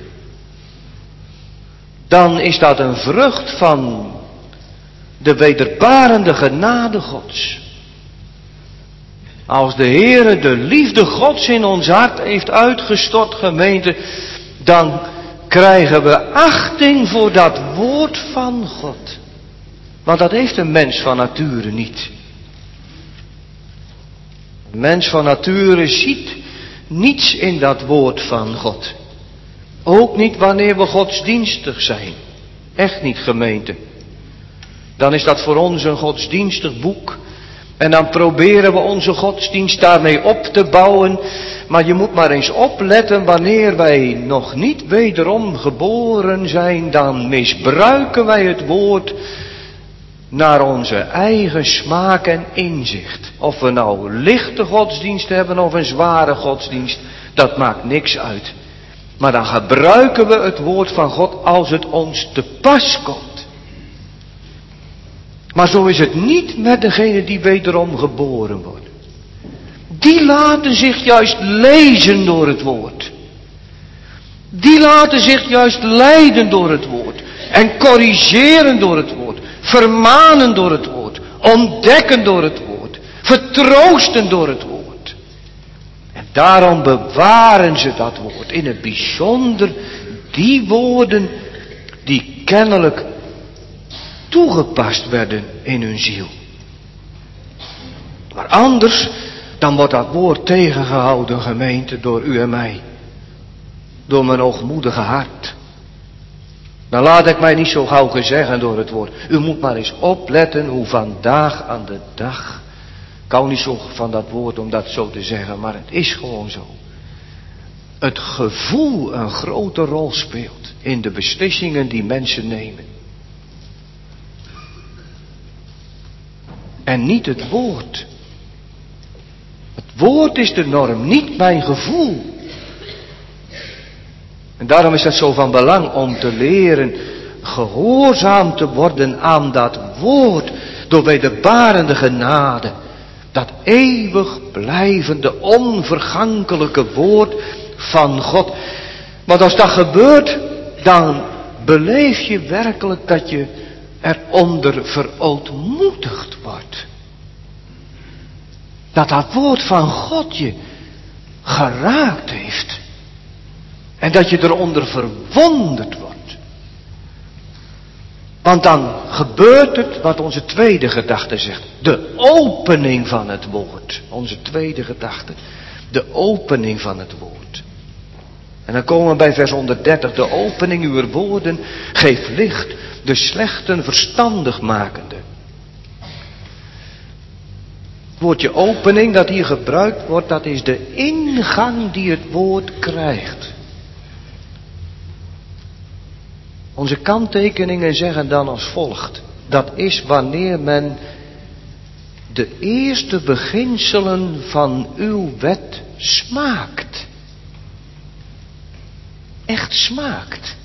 dan is dat een vrucht van de wederbarende genade Gods. Als de Heere de liefde Gods in ons hart heeft uitgestort, gemeente, dan krijgen we achting voor dat woord van God. Want dat heeft een mens van nature niet. Een mens van nature ziet niets in dat woord van God. Ook niet wanneer we godsdienstig zijn. Echt niet, gemeente. Dan is dat voor ons een godsdienstig boek. En dan proberen we onze godsdienst daarmee op te bouwen. Maar je moet maar eens opletten, wanneer wij nog niet wederom geboren zijn, dan misbruiken wij het woord naar onze eigen smaak en inzicht. Of we nou lichte godsdienst hebben of een zware godsdienst, dat maakt niks uit. Maar dan gebruiken we het woord van God als het ons te pas komt. Maar zo is het niet met degenen die wederom geboren worden. Die laten zich juist lezen door het woord. Die laten zich juist leiden door het woord. En corrigeren door het woord. Vermanen door het woord. Ontdekken door het woord. Vertroosten door het woord. En daarom bewaren ze dat woord. In het bijzonder die woorden die kennelijk toegepast werden in hun ziel. Maar anders, dan wordt dat woord tegengehouden, gemeente, door u en mij. Door mijn hoogmoedige hart. Dan laat ik mij niet zo gauw gezeggen door het woord. U moet maar eens opletten hoe vandaag aan de dag. Ik hou niet zo van dat woord om dat zo te zeggen, maar het is gewoon zo. Het gevoel een grote rol speelt in de beslissingen die mensen nemen. En niet het woord. Het woord is de norm, niet mijn gevoel. En daarom is het zo van belang om te leren gehoorzaam te worden aan dat woord door wederbarende genade. Dat eeuwig blijvende, onvergankelijke woord van God. Want als dat gebeurt, dan beleef je werkelijk dat je eronder verootmoedigd wordt. Dat dat woord van God je geraakt heeft. En dat je eronder verwonderd wordt. Want dan gebeurt het wat onze tweede gedachte zegt. De opening van het woord. Onze tweede gedachte. De opening van het woord. En dan komen we bij vers honderddertig. De opening uw woorden geeft licht. De slechten verstandig makende. Het woordje opening dat hier gebruikt wordt, dat is de ingang die het woord krijgt. Onze kanttekeningen zeggen dan als volgt. Dat is wanneer men de eerste beginselen van uw wet smaakt. Echt smaakt.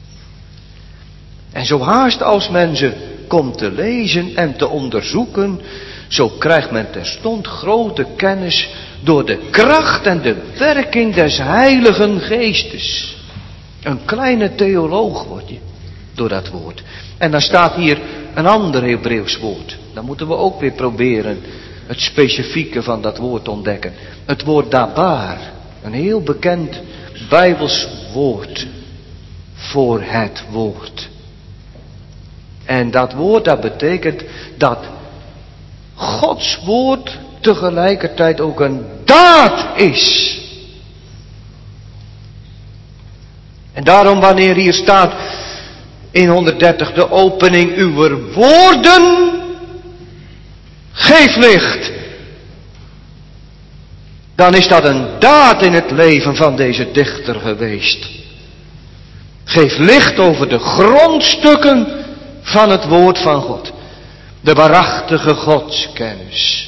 En zo haast als men ze komt te lezen en te onderzoeken, zo krijgt men terstond grote kennis door de kracht en de werking des Heiligen Geestes. Een kleine theoloog word je door dat woord. En dan staat hier een ander Hebreeuws woord. Dan moeten we ook weer proberen het specifieke van dat woord te ontdekken. Het woord dabar. Een heel bekend Bijbels woord voor het woord. En dat woord dat betekent dat Gods woord tegelijkertijd ook een daad is. En daarom wanneer hier staat in honderddertig de opening uw woorden geeft licht. Dan is dat een daad in het leven van deze dichter geweest. Geef licht over de grondstukken van het woord van God. De waarachtige godskennis.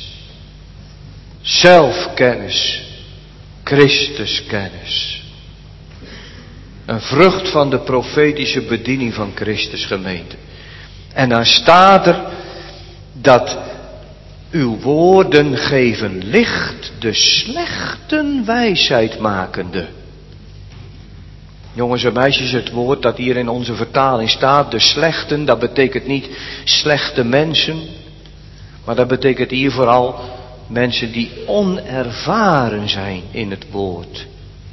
Zelfkennis. Christuskennis. Een vrucht van de profetische bediening van Christus, gemeente. En dan staat er dat uw woorden geven licht, de slechten wijsheid makende. Jongens en meisjes, het woord dat hier in onze vertaling staat, de slechten, dat betekent niet slechte mensen. Maar dat betekent hier vooral mensen die onervaren zijn in het woord.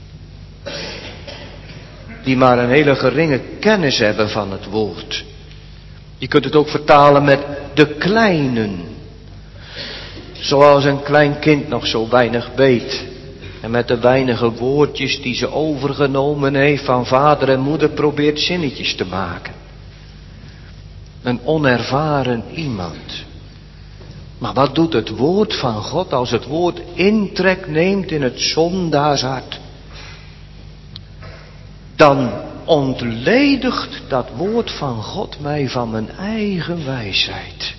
Die maar een hele geringe kennis hebben van het woord. Je kunt het ook vertalen met de kleinen. Zoals een klein kind nog zo weinig weet. En met de weinige woordjes die ze overgenomen heeft van vader en moeder probeert zinnetjes te maken. Een onervaren iemand. Maar wat doet het woord van God als het woord intrek neemt in het zondaarshart? Dan ontledigt dat woord van God mij van mijn eigen wijsheid.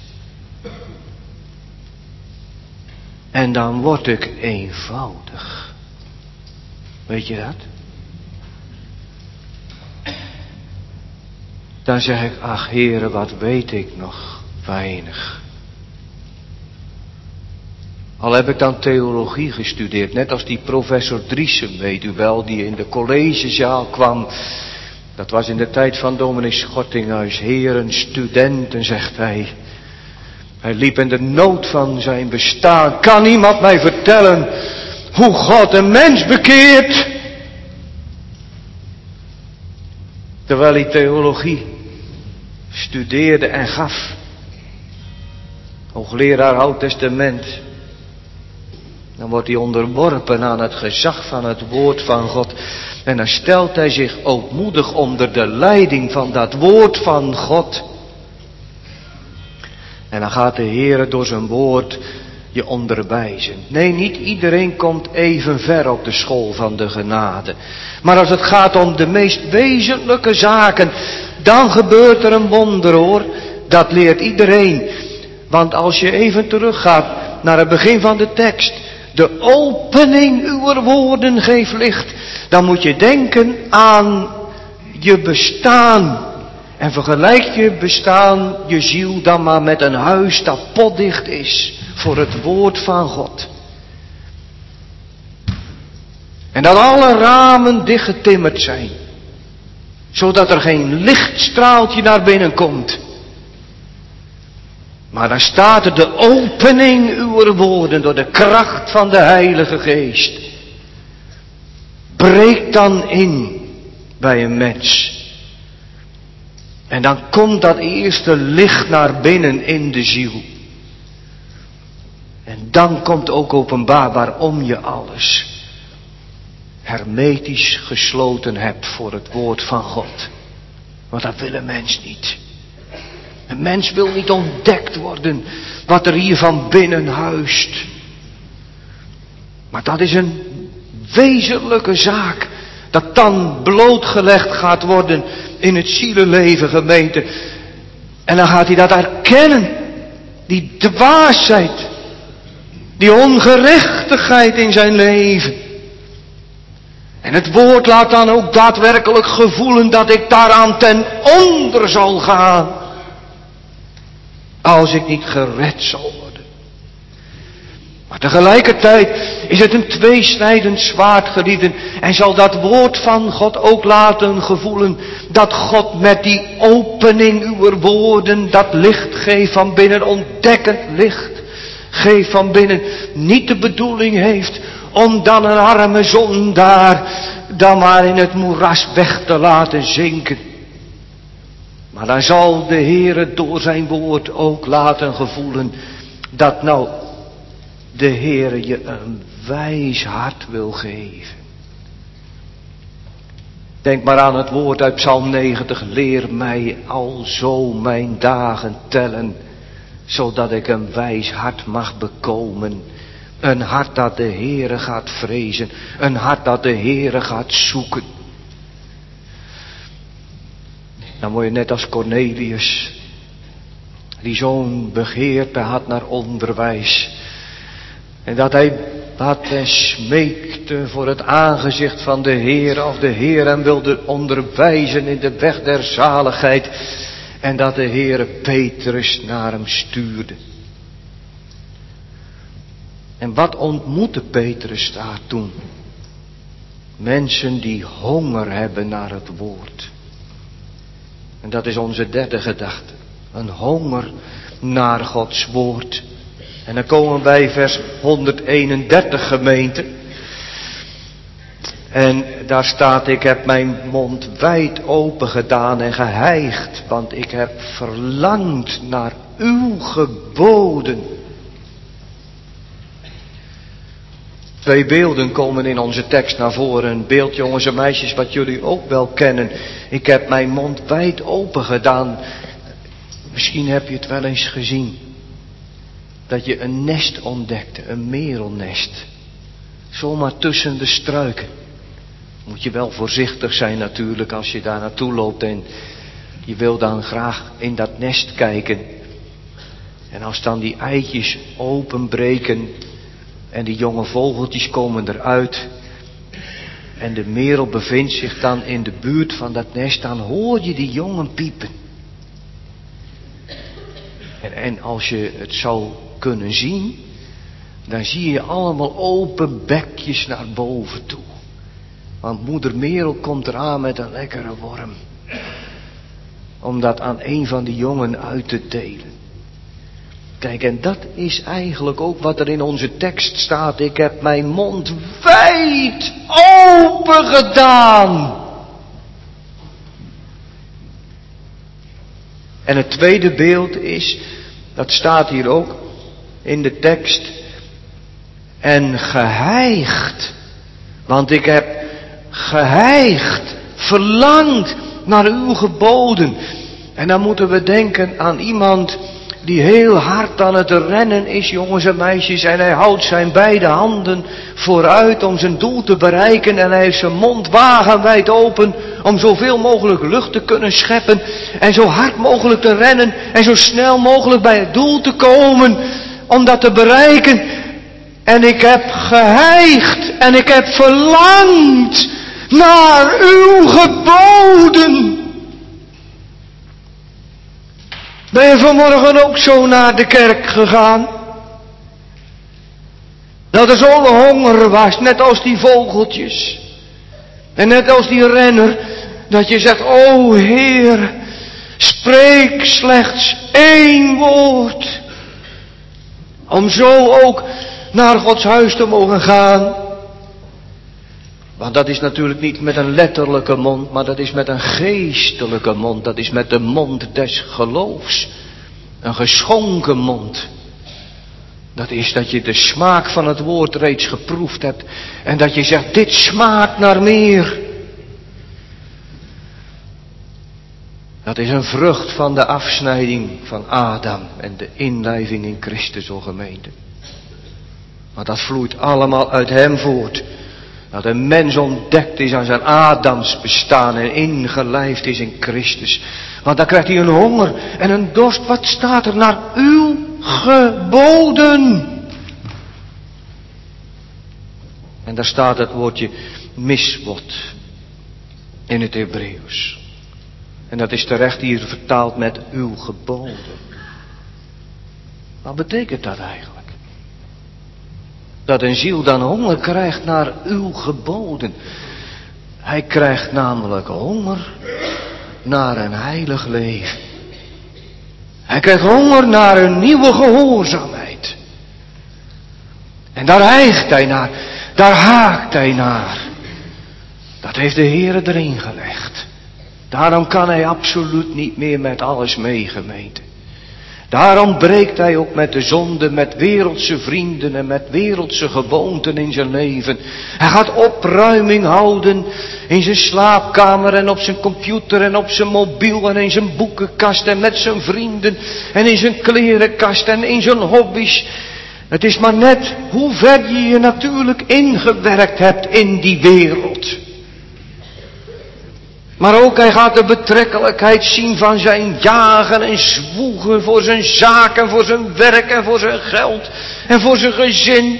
En dan word ik eenvoudig. Weet je dat? Dan zeg ik, ach Heere, wat weet ik nog weinig. Al heb ik dan theologie gestudeerd, net als die professor Driessen, weet u wel, die in de collegezaal kwam. Dat was in de tijd van dominee Schortinghuis. Heren, studenten, zegt hij. Hij liep in de nood van zijn bestaan. Kan iemand mij vertellen hoe God een mens bekeert? Terwijl hij theologie studeerde en gaf. Hoogleraar Oud Testament. Dan wordt hij onderworpen aan het gezag van het woord van God. En dan stelt hij zich ootmoedig onder de leiding van dat woord van God. En dan gaat de Heere door zijn woord je onderwijzen. Nee, niet iedereen komt even ver op de school van de genade. Maar als het gaat om de meest wezenlijke zaken, dan gebeurt er een wonder hoor. Dat leert iedereen. Want als je even teruggaat naar het begin van de tekst. De opening uw woorden geeft licht. Dan moet je denken aan je bestaan. En vergelijk je bestaan, je ziel dan maar met een huis dat potdicht is voor het woord van God. En dat alle ramen dichtgetimmerd zijn. Zodat er geen lichtstraaltje naar binnen komt. Maar dan staat er de opening uw woorden door de kracht van de Heilige Geest. Breekt dan in bij een mens. En dan komt dat eerste licht naar binnen in de ziel. En dan komt ook openbaar waarom je alles hermetisch gesloten hebt voor het woord van God. Want dat wil een mens niet. Een mens wil niet ontdekt worden wat er hier van binnen huist. Maar dat is een wezenlijke zaak. Dat dan blootgelegd gaat worden in het zielenleven, gemeente. En dan gaat hij dat erkennen. Die dwaasheid. Die ongerechtigheid in zijn leven. En het woord laat dan ook daadwerkelijk gevoelen dat ik daaraan ten onder zal gaan. Als ik niet gered zal worden. Maar tegelijkertijd is het een tweesnijdend zwaard, geliefden. En zal dat woord van God ook laten gevoelen dat God met die opening uw woorden dat licht geeft van binnen, ontdekkend licht geeft van binnen, niet de bedoeling heeft om dan een arme zondaar dan maar in het moeras weg te laten zinken. Maar dan zal de Heere door zijn woord ook laten gevoelen dat nou de Heere je een wijs hart wil geven. Denk maar aan het woord uit Psalm negentig. Leer mij alzo mijn dagen tellen, zodat ik een wijs hart mag bekomen. Een hart dat de Heere gaat vrezen. Een hart dat de Heere gaat zoeken. Dan word je net als Cornelius, die zo'n begeerte had naar onderwijs. En dat hij bad en smeekte voor het aangezicht van de Heer, of de Heer hem wilde onderwijzen in de weg der zaligheid. En dat de Heere Petrus naar hem stuurde. En wat ontmoette Petrus daar toen? Mensen die honger hebben naar het woord. En dat is onze derde gedachte. Een honger naar Gods woord. En dan komen we bij vers honderdeenendertig, gemeente. En daar staat: ik heb mijn mond wijd open gedaan en gehijgd, want ik heb verlangd naar uw geboden. Twee beelden komen in onze tekst naar voren. Een beeld, jongens en meisjes, wat jullie ook wel kennen. Ik heb mijn mond wijd open gedaan. Misschien heb je het wel eens gezien. Dat je een nest ontdekte, een merelnest. Zomaar tussen de struiken. Moet je wel voorzichtig zijn natuurlijk als je daar naartoe loopt en je wil dan graag in dat nest kijken. En als dan die eitjes openbreken en die jonge vogeltjes komen eruit en de merel bevindt zich dan in de buurt van dat nest, dan hoor je die jongen piepen. En, en als je het zou kunnen zien, dan zie je allemaal open bekjes naar boven toe. Want moeder merel komt eraan met een lekkere worm. Om dat aan een van die jongen uit te delen. Kijk, en dat is eigenlijk ook wat er in onze tekst staat. Ik heb mijn mond wijd open gedaan. En het tweede beeld is, dat staat hier ook in de tekst. En gehijgd. Want ik heb gehijgd, verlangd naar uw geboden. En dan moeten we denken aan iemand die heel hard aan het rennen is, jongens en meisjes. En hij houdt zijn beide handen vooruit om zijn doel te bereiken. En hij heeft zijn mond wagenwijd open om zoveel mogelijk lucht te kunnen scheppen. En zo hard mogelijk te rennen en zo snel mogelijk bij het doel te komen om dat te bereiken. En ik heb gehijgd en ik heb verlangd naar uw geboden. Ben je vanmorgen ook zo naar de kerk gegaan? Dat er zo'n honger was, net als die vogeltjes. En net als die renner, dat je zegt, o Heer, spreek slechts één woord. Om zo ook naar Gods huis te mogen gaan. Want dat is natuurlijk niet met een letterlijke mond, maar dat is met een geestelijke mond. Dat is met de mond des geloofs. Een geschonken mond. Dat is dat je de smaak van het woord reeds geproefd hebt. En dat je zegt, dit smaakt naar meer. Dat is een vrucht van de afsnijding van Adam en de inlijving in Christus, o gemeente. Maar dat vloeit allemaal uit hem voort. Dat een mens ontdekt is aan zijn Adams bestaan en ingelijfd is in Christus. Want dan krijgt hij een honger en een dorst. Wat staat er? Naar uw geboden. En daar staat het woordje miswot in het Hebreeuws. En dat is terecht hier vertaald met uw geboden. Wat betekent dat eigenlijk? Dat een ziel dan honger krijgt naar uw geboden. Hij krijgt namelijk honger naar een heilig leven. Hij krijgt honger naar een nieuwe gehoorzaamheid. En daar hijgt hij naar. Daar haakt hij naar. Dat heeft de Heere erin gelegd. Daarom kan hij absoluut niet meer met alles mee, gemeente. Daarom breekt hij ook met de zonde, met wereldse vrienden en met wereldse gewoonten in zijn leven. Hij gaat opruiming houden in zijn slaapkamer en op zijn computer en op zijn mobiel en in zijn boekenkast en met zijn vrienden en in zijn klerenkast en in zijn hobby's. Het is maar net hoe ver je je natuurlijk ingewerkt hebt in die wereld. Maar ook hij gaat de betrekkelijkheid zien van zijn jagen en zwoegen voor zijn zaken, voor zijn werk en voor zijn geld en voor zijn gezin.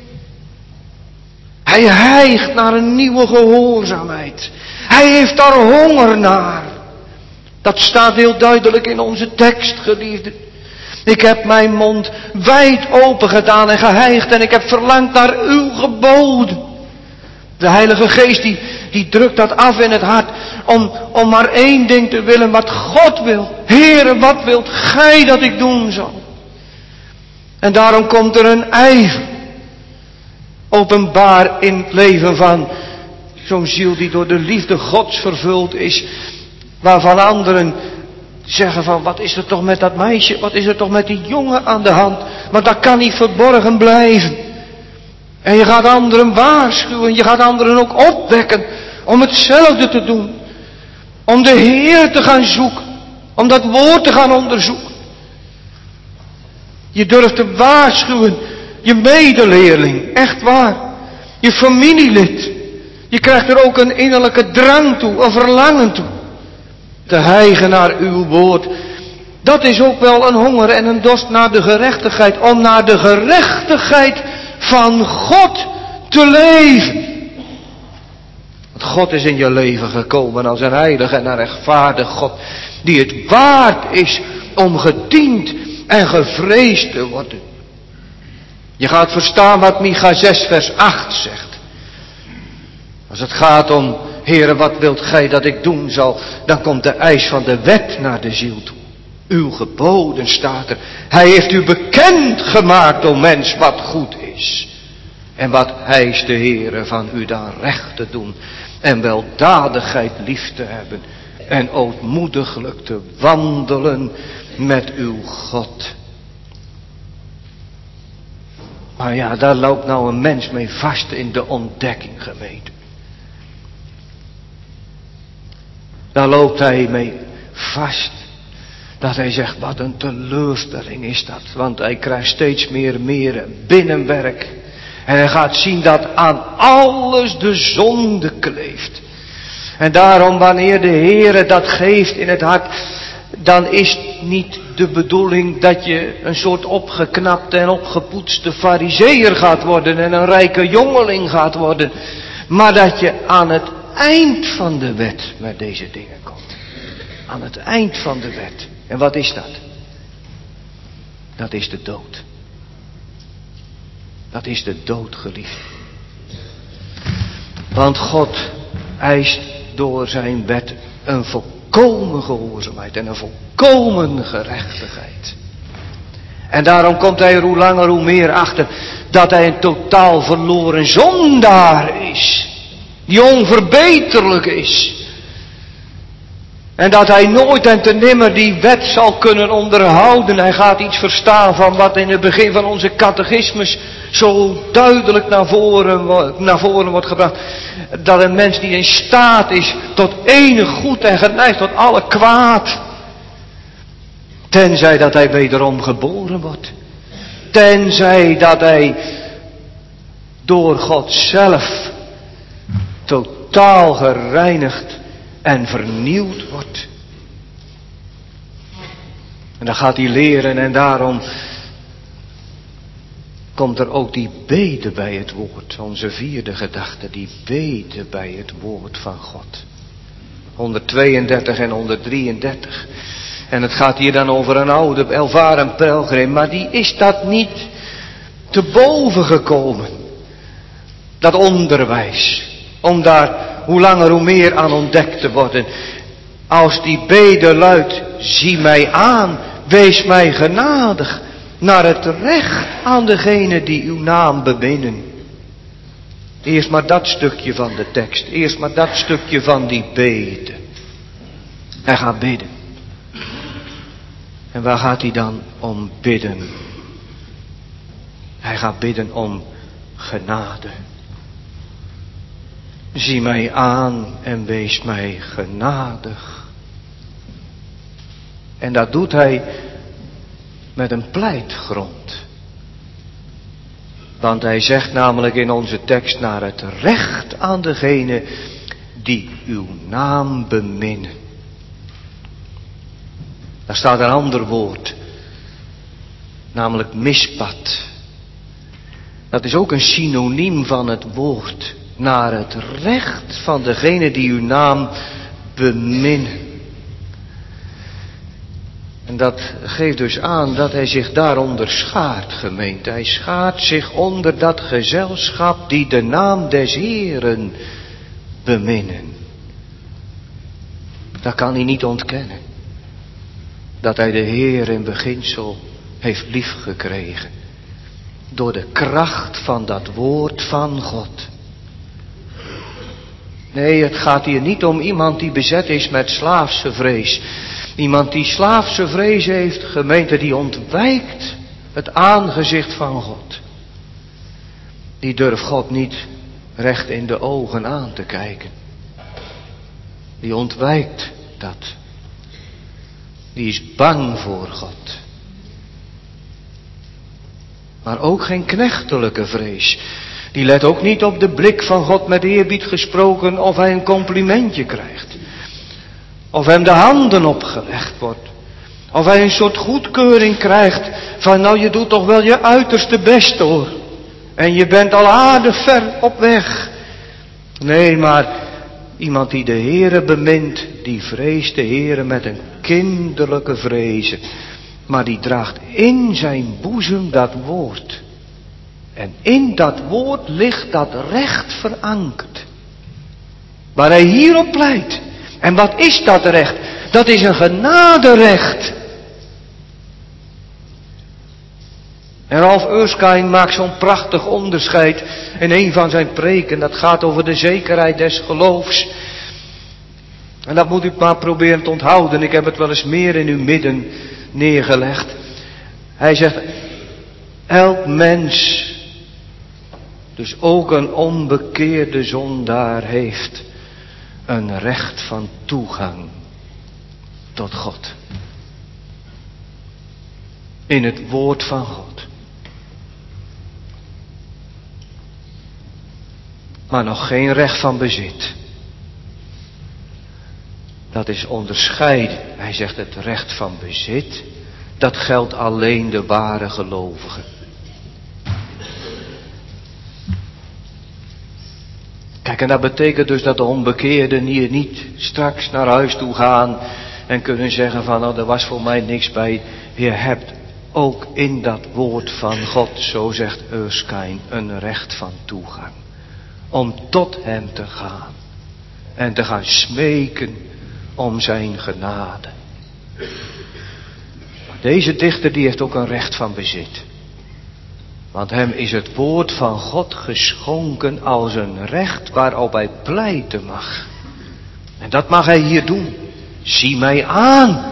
Hij hijgt naar een nieuwe gehoorzaamheid. Hij heeft daar honger naar. Dat staat heel duidelijk in onze tekst, geliefden. Ik heb mijn mond wijd open gedaan en gehijgd en ik heb verlangd naar uw geboden. De Heilige Geest die, die drukt dat af in het hart om, om maar één ding te willen, wat God wil. Heere, wat wilt gij dat ik doen zal? En daarom komt er een ijver openbaar in het leven van zo'n ziel die door de liefde Gods vervuld is. Waarvan anderen zeggen van, wat is er toch met dat meisje, wat is er toch met die jongen aan de hand. Maar dat kan niet verborgen blijven. En je gaat anderen waarschuwen, je gaat anderen ook opwekken om hetzelfde te doen. Om de Heer te gaan zoeken, om dat woord te gaan onderzoeken. Je durft te waarschuwen, je medeleerling, echt waar. Je familielid. Je krijgt er ook een innerlijke drang toe, een verlangen toe. Te hijgen naar uw woord. Dat is ook wel een honger en een dorst naar de gerechtigheid. Om naar de gerechtigheid van God te leven. Want God is in je leven gekomen als een heilige en een rechtvaardig God. Die het waard is om gediend en gevreesd te worden. Je gaat verstaan wat Micha zes vers acht zegt. Als het gaat om, Heere, wat wilt gij dat ik doen zal, dan komt de eis van de wet naar de ziel toe. Uw geboden staat er. Hij heeft u bekend gemaakt, o mens, wat goed is. En wat eist de Heere van u dan recht te doen. En weldadigheid lief te hebben. En ootmoediglijk te wandelen met uw God. Maar ja, daar loopt nou een mens mee vast in de ontdekking, gemeente. Daar loopt hij mee vast. Dat hij zegt, wat een teleurstelling is dat. Want hij krijgt steeds meer en meer binnenwerk. En hij gaat zien dat aan alles de zonde kleeft. En daarom wanneer de Heere dat geeft in het hart, dan is niet de bedoeling dat je een soort opgeknapte en opgepoetste farizeeër gaat worden en een rijke jongeling gaat worden. Maar dat je aan het eind van de wet met deze dingen komt. Aan het eind van de wet. En wat is dat? Dat is de dood. Dat is de dood, geliefd. Want God eist door zijn wet een volkomen gehoorzaamheid en een volkomen gerechtigheid. En daarom komt hij er hoe langer hoe meer achter dat hij een totaal verloren zondaar is. Die onverbeterlijk is. En dat hij nooit en te nimmer die wet zal kunnen onderhouden. Hij gaat iets verstaan van wat in het begin van onze catechismus zo duidelijk naar voren, naar voren wordt gebracht. Dat een mens niet in staat is tot enig goed en geneigd tot alle kwaad. Tenzij dat hij wederom geboren wordt. Tenzij dat hij door God zelf totaal gereinigd en vernieuwd wordt. En dan gaat hij leren en daarom komt er ook die bede bij het woord. Onze vierde gedachte, die bede bij het woord van God. honderdtweeëndertig en honderddrieëndertig. En het gaat hier dan over een oude ervaren pelgrim, maar die is dat niet te boven gekomen. Dat onderwijs. Om daar hoe langer hoe meer aan ontdekt te worden. Als die bede luidt, zie mij aan, wees mij genadig, naar het recht aan degene die uw naam beminnen. Eerst maar dat stukje van de tekst, eerst maar dat stukje van die bede. Hij gaat bidden. En waar gaat hij dan om bidden? Hij gaat bidden om genade. Zie mij aan en wees mij genadig. En dat doet hij met een pleitgrond. Want hij zegt namelijk in onze tekst naar het recht aan degene die uw naam beminnen. Daar staat een ander woord, namelijk mispad. Dat is ook een synoniem van het woord. Naar het recht van degene die uw naam beminnen. En dat geeft dus aan dat hij zich daaronder schaart, gemeente. Hij schaart zich onder dat gezelschap die de naam des Heeren beminnen. Dat kan hij niet ontkennen. Dat hij de Heer in beginsel heeft liefgekregen. Door de kracht van dat woord van God. Nee, het gaat hier niet om iemand die bezet is met slaafse vrees. Iemand die slaafse vrees heeft, gemeente, die ontwijkt het aangezicht van God. Die durft God niet recht in de ogen aan te kijken. Die ontwijkt dat. Die is bang voor God. Maar ook geen knechtelijke vrees. Die let ook niet op de blik van God met eerbied gesproken of hij een complimentje krijgt. Of hem de handen opgelegd wordt. Of hij een soort goedkeuring krijgt van nou je doet toch wel je uiterste best hoor. En je bent al aardig ver op weg. Nee, maar iemand die de Heere bemint, die vreest de Heere met een kinderlijke vrezen. Maar die draagt in zijn boezem dat woord. En in dat woord ligt dat recht verankerd. Waar hij hierop pleit. En wat is dat recht? Dat is een genaderecht. En Ralph Erskine maakt zo'n prachtig onderscheid in een van zijn preken. Dat gaat over de zekerheid des geloofs. En dat moet u maar proberen te onthouden. Ik heb het wel eens meer in uw midden neergelegd. Hij zegt, elk mens, dus ook een onbekeerde zondaar, heeft een recht van toegang tot God. In het woord van God. Maar nog geen recht van bezit. Dat is onderscheiden. Hij zegt het recht van bezit, dat geldt alleen de ware gelovigen. Kijk, en dat betekent dus dat de onbekeerden hier niet straks naar huis toe gaan en kunnen zeggen van nou, er was voor mij niks bij. Je hebt ook in dat woord van God, zo zegt Erskine, een recht van toegang. Om tot hem te gaan en te gaan smeken om zijn genade. Maar deze dichter die heeft ook een recht van bezit. Want hem is het woord van God geschonken als een recht waarop hij pleiten mag. En dat mag hij hier doen. Zie mij aan.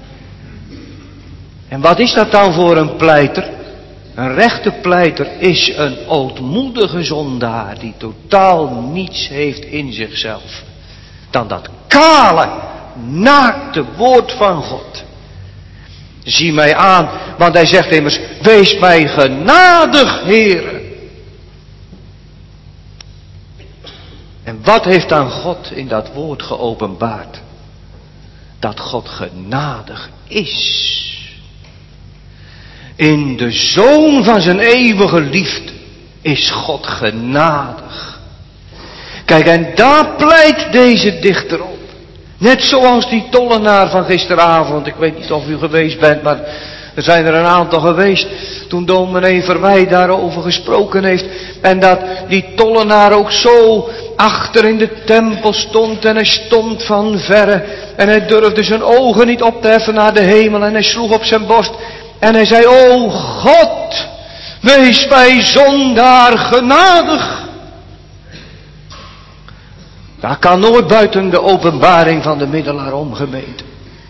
En wat is dat dan voor een pleiter? Een rechte pleiter is een ootmoedige zondaar die totaal niets heeft in zichzelf. Dan dat kale, naakte woord van God. Zie mij aan, want hij zegt immers, wees mij genadig, Heere. En wat heeft dan God in dat woord geopenbaard? Dat God genadig is. In de Zoon van zijn eeuwige liefde is God genadig. Kijk, en daar pleit deze dichter op. Net zoals die tollenaar van gisteravond. Ik weet niet of u geweest bent, maar er zijn er een aantal geweest. Toen dominee Verwij daarover gesproken heeft. En dat die tollenaar ook zo achter in de tempel stond. En hij stond van verre. En hij durfde zijn ogen niet op te heffen naar de hemel. En hij sloeg op zijn borst. En hij zei, o God, wees mij zondaar genadig. Dat kan nooit buiten de openbaring van de middelaar om, gemeente.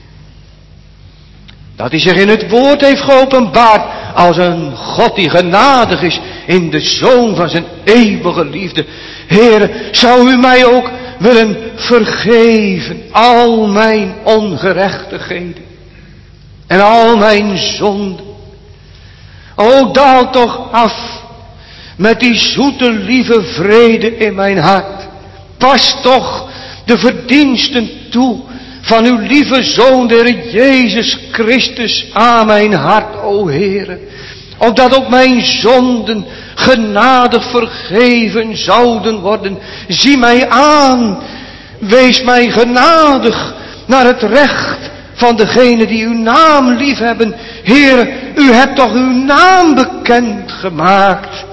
Dat hij zich in het woord heeft geopenbaard als een God die genadig is in de Zoon van zijn eeuwige liefde. Heere, zou u mij ook willen vergeven al mijn ongerechtigheden en al mijn zonden. O, daal toch af met die zoete lieve vrede in mijn hart. Pas toch de verdiensten toe van uw lieve Zoon, de Heer Jezus Christus, aan mijn hart, o Heere. Opdat ook mijn zonden genadig vergeven zouden worden. Zie mij aan, wees mij genadig naar het recht van degenen die uw naam liefhebben. Heere, u hebt toch uw naam bekend gemaakt.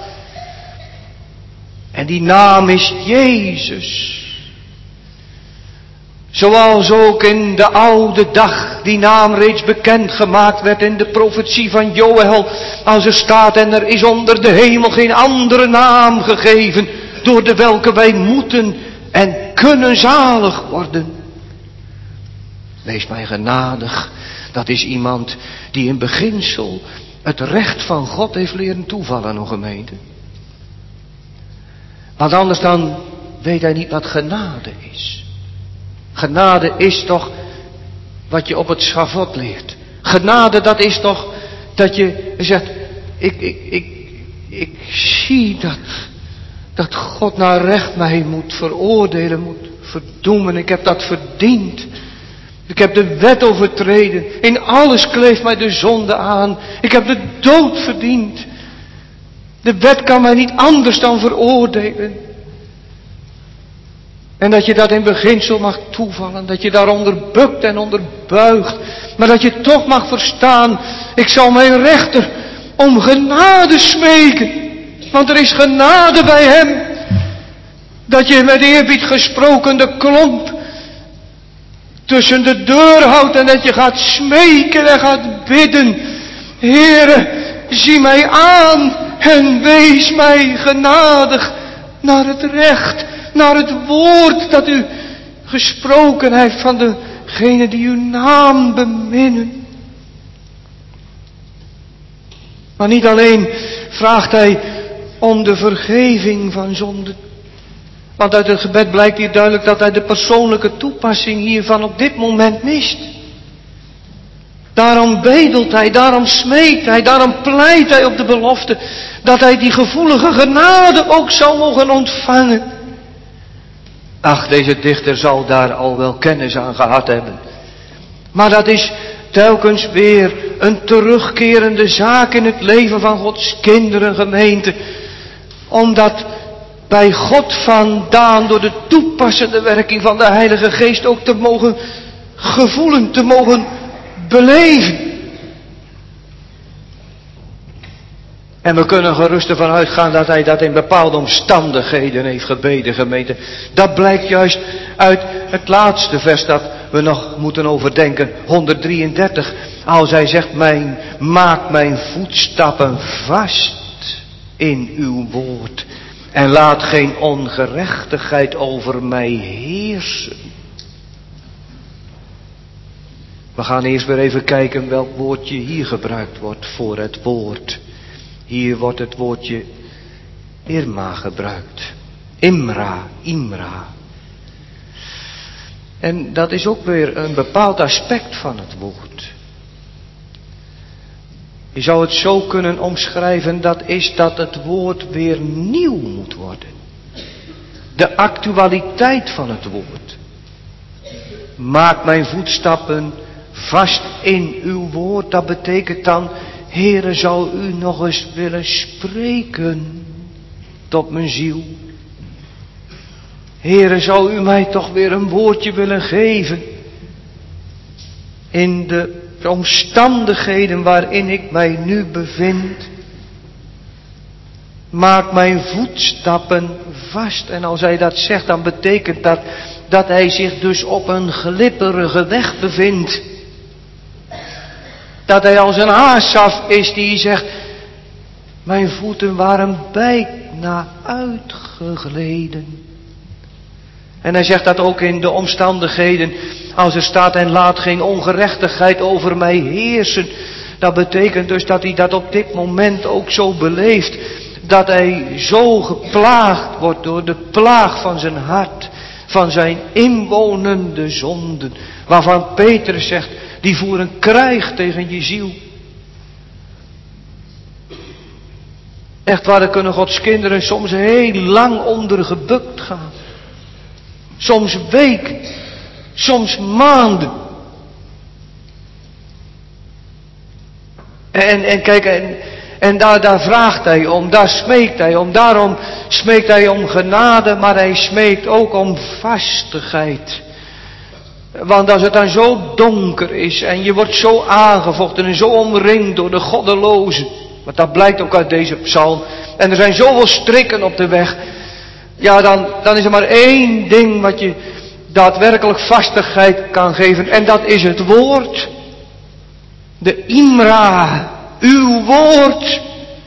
En die naam is Jezus. Zoals ook in de oude dag die naam reeds bekend gemaakt werd in de profetie van Joël. Als er staat, en er is onder de hemel geen andere naam gegeven, door de welke wij moeten en kunnen zalig worden. Wees mij genadig, dat is iemand die in beginsel het recht van God heeft leren toevallen, o gemeente. Want anders dan weet hij niet wat genade is. Genade is toch wat je op het schavot leert. Genade, dat is toch dat je zegt, ik, ik, ik, ik zie dat, dat God naar recht mij moet veroordelen, moet verdoemen. Ik heb dat verdiend. Ik heb de wet overtreden. In alles kleeft mij de zonde aan. Ik heb de dood verdiend. De wet kan mij niet anders dan veroordelen. En dat je dat in beginsel mag toevallen. Dat je daaronder bukt en onder buigt. Maar dat je toch mag verstaan. Ik zal mijn rechter om genade smeken. Want er is genade bij hem. Dat je met eerbied gesproken de klomp tussen de deur houdt. En dat je gaat smeken en gaat bidden. Heere, zie mij aan. En wees mij genadig naar het recht. Naar het woord dat u gesproken heeft van degenen die uw naam beminnen. Maar niet alleen vraagt hij om de vergeving van zonden. Want uit het gebed blijkt hier duidelijk dat hij de persoonlijke toepassing hiervan op dit moment mist. Daarom bedelt hij, daarom smeekt hij, daarom pleit hij op de belofte dat hij die gevoelige genade ook zou mogen ontvangen. Ach, deze dichter zal daar al wel kennis aan gehad hebben. Maar dat is telkens weer een terugkerende zaak in het leven van Gods kinderen, gemeente. Omdat bij God vandaan door de toepassende werking van de Heilige Geest ook te mogen gevoelen, te mogen beleven. En we kunnen gerust ervan uitgaan dat hij dat in bepaalde omstandigheden heeft gebeden, gemeente. Dat blijkt juist uit het laatste vers dat we nog moeten overdenken, honderddrieëndertig. Als hij zegt, mijn, maak mijn voetstappen vast in uw woord. En laat geen ongerechtigheid over mij heersen. We gaan eerst weer even kijken welk woordje hier gebruikt wordt voor het woord. Hier wordt het woordje Irma gebruikt. Imra, Imra. En dat is ook weer een bepaald aspect van het woord. Je zou het zo kunnen omschrijven, dat is dat het woord weer nieuw moet worden. De actualiteit van het woord. Maak mijn voetstappen vast in uw woord. Dat betekent dan, Heere, zou u nog eens willen spreken tot mijn ziel. Heere, zou u mij toch weer een woordje willen geven in de omstandigheden waarin ik mij nu bevind. Maak mijn voetstappen vast. En als hij dat zegt, dan betekent dat dat hij zich dus op een glipperige weg bevindt. Dat hij als een Asaf is die zegt, mijn voeten waren bijna uitgegleden. En hij zegt dat ook in de omstandigheden, als er staat, en laat geen ongerechtigheid over mij heersen. Dat betekent dus dat hij dat op dit moment ook zo beleeft. Dat hij zo geplaagd wordt door de plaag van zijn hart. Van zijn inwonende zonden. Waarvan Petrus zegt, die voeren krijg tegen je ziel. Echt waar, dan kunnen Gods kinderen soms heel lang onder gebukt gaan. Soms weken, soms maanden. En, en kijk, en, en daar, daar vraagt hij om, daar smeekt hij om. Daarom smeekt hij om genade, maar hij smeekt ook om vastigheid. Want als het dan zo donker is en je wordt zo aangevochten en zo omringd door de goddelozen. Want dat blijkt ook uit deze psalm. En er zijn zoveel strikken op de weg. Ja, dan, dan is er maar één ding wat je daadwerkelijk vastigheid kan geven. En dat is het woord. De Imra. Uw woord.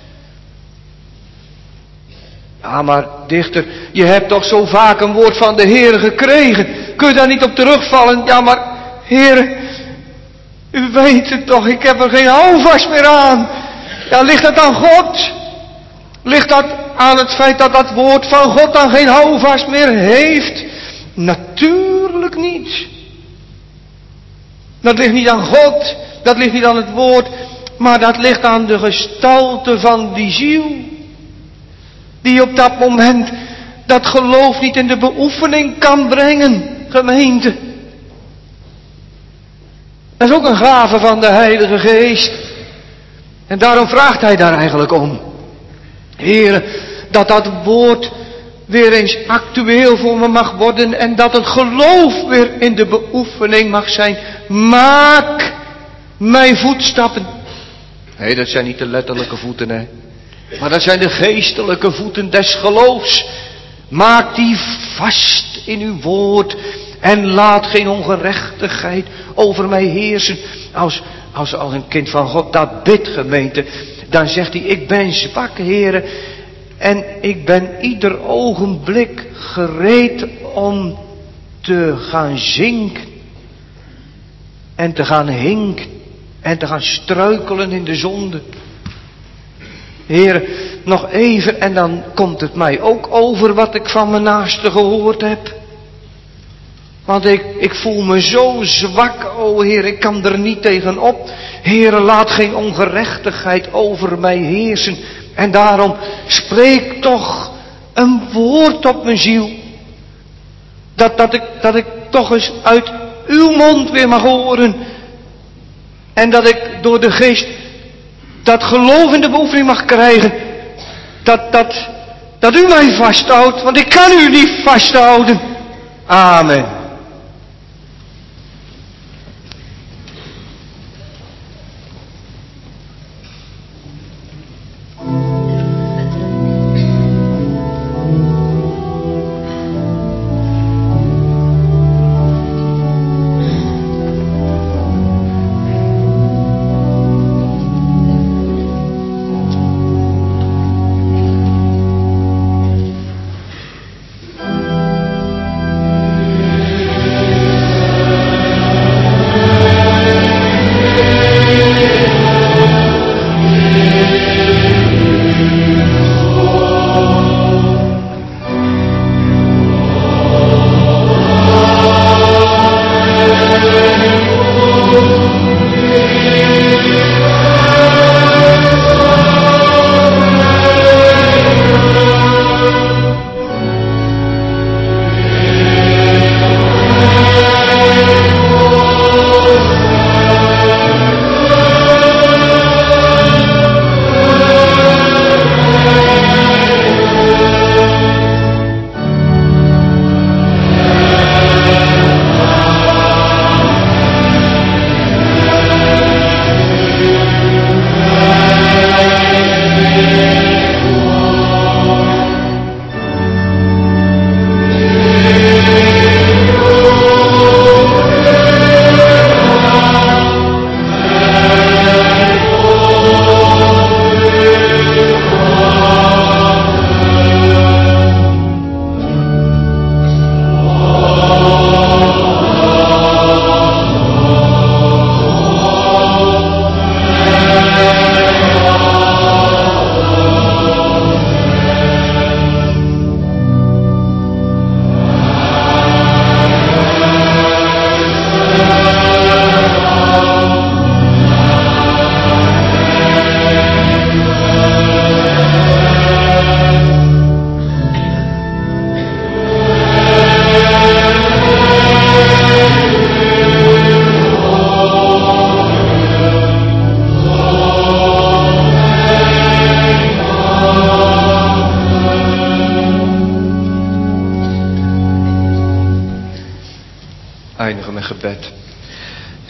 Ja, maar dichter, je hebt toch zo vaak een woord van de Heer gekregen. Kun je daar niet op terugvallen? Ja, maar Heer, u weet het toch, ik heb er geen houvast meer aan. Ja, ligt dat aan God? Ligt dat aan het feit dat dat woord van God dan geen houvast meer heeft? Natuurlijk niet. Dat ligt niet aan God, dat ligt niet aan het woord, maar dat ligt aan de gestalte van die ziel. Die op dat moment dat geloof niet in de beoefening kan brengen, gemeente. Dat is ook een gave van de Heilige Geest. En daarom vraagt hij daar eigenlijk om. Heere, dat dat woord weer eens actueel voor me mag worden. En dat het geloof weer in de beoefening mag zijn. Maak mijn voetstappen. Nee, dat zijn niet de letterlijke voeten, hè. Maar dat zijn de geestelijke voeten des geloofs. Maak die vast in uw woord. En laat geen ongerechtigheid over mij heersen. Als, als, als een kind van God dat bidt, gemeente. Dan zegt hij, ik ben zwak, Heere. En ik ben ieder ogenblik gereed om te gaan zinken. En te gaan hinken. En te gaan struikelen in de zonde. Heere, nog even en dan komt het mij ook over wat ik van mijn naaste gehoord heb. Want ik, ik voel me zo zwak, o Heer, ik kan er niet tegenop. Heere, laat geen ongerechtigheid over mij heersen. En daarom spreek toch een woord op mijn ziel. Dat, dat, ik, dat ik toch eens uit uw mond weer mag horen. En dat ik door de geest dat geloof in de beoefening mag krijgen. Dat, dat, dat u mij vasthoudt, want ik kan u niet vasthouden. Amen.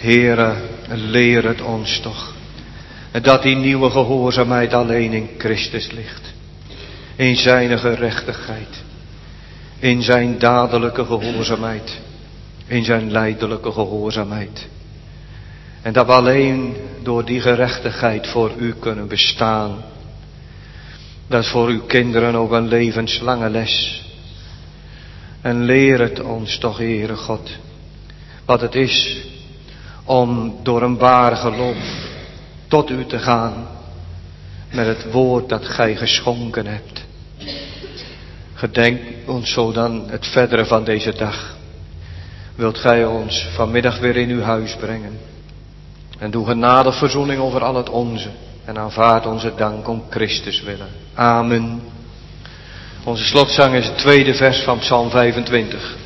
Heere, leer het ons toch. Dat die nieuwe gehoorzaamheid alleen in Christus ligt. In zijn gerechtigheid. In zijn dadelijke gehoorzaamheid. In zijn lijdelijke gehoorzaamheid. En dat we alleen door die gerechtigheid voor u kunnen bestaan. Dat is voor uw kinderen ook een levenslange les. En leer het ons toch, Heere God, wat het is om door een waar geloof tot u te gaan met het woord dat gij geschonken hebt. Gedenk ons zo dan het verdere van deze dag. Wilt gij ons vanmiddag weer in uw huis brengen. En doe genadig verzoening over al het onze. En aanvaard onze dank om Christus willen. Amen. Onze slotzang is het tweede vers van Psalm vijfentwintig.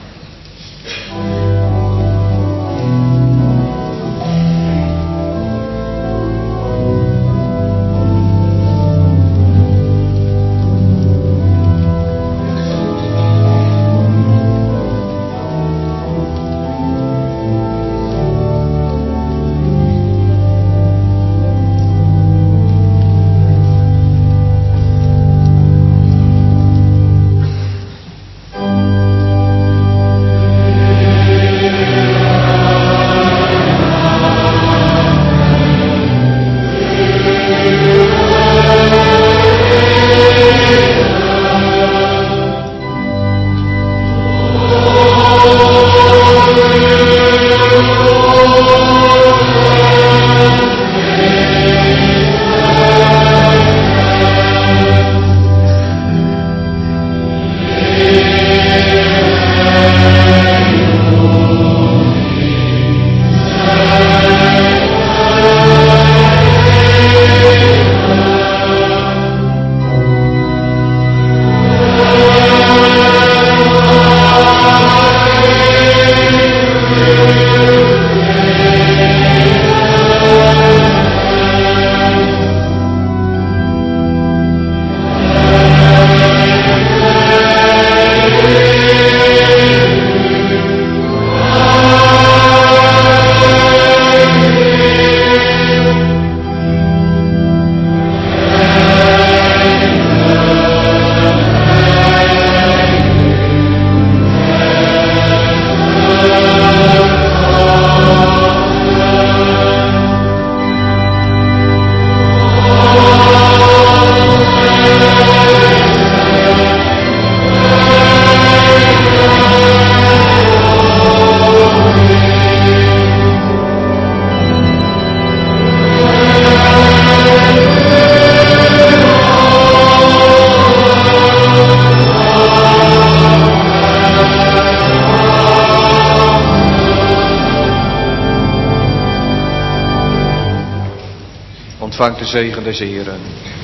Ontvangt de zegen des Heeren.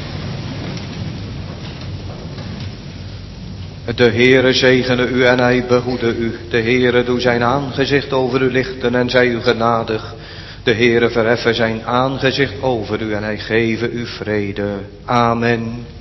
De Heere zegene u en hij behoede u. De Heere doe zijn aangezicht over u lichten en zij u genadig. De Heere verheffen zijn aangezicht over u en hij geve u vrede. Amen.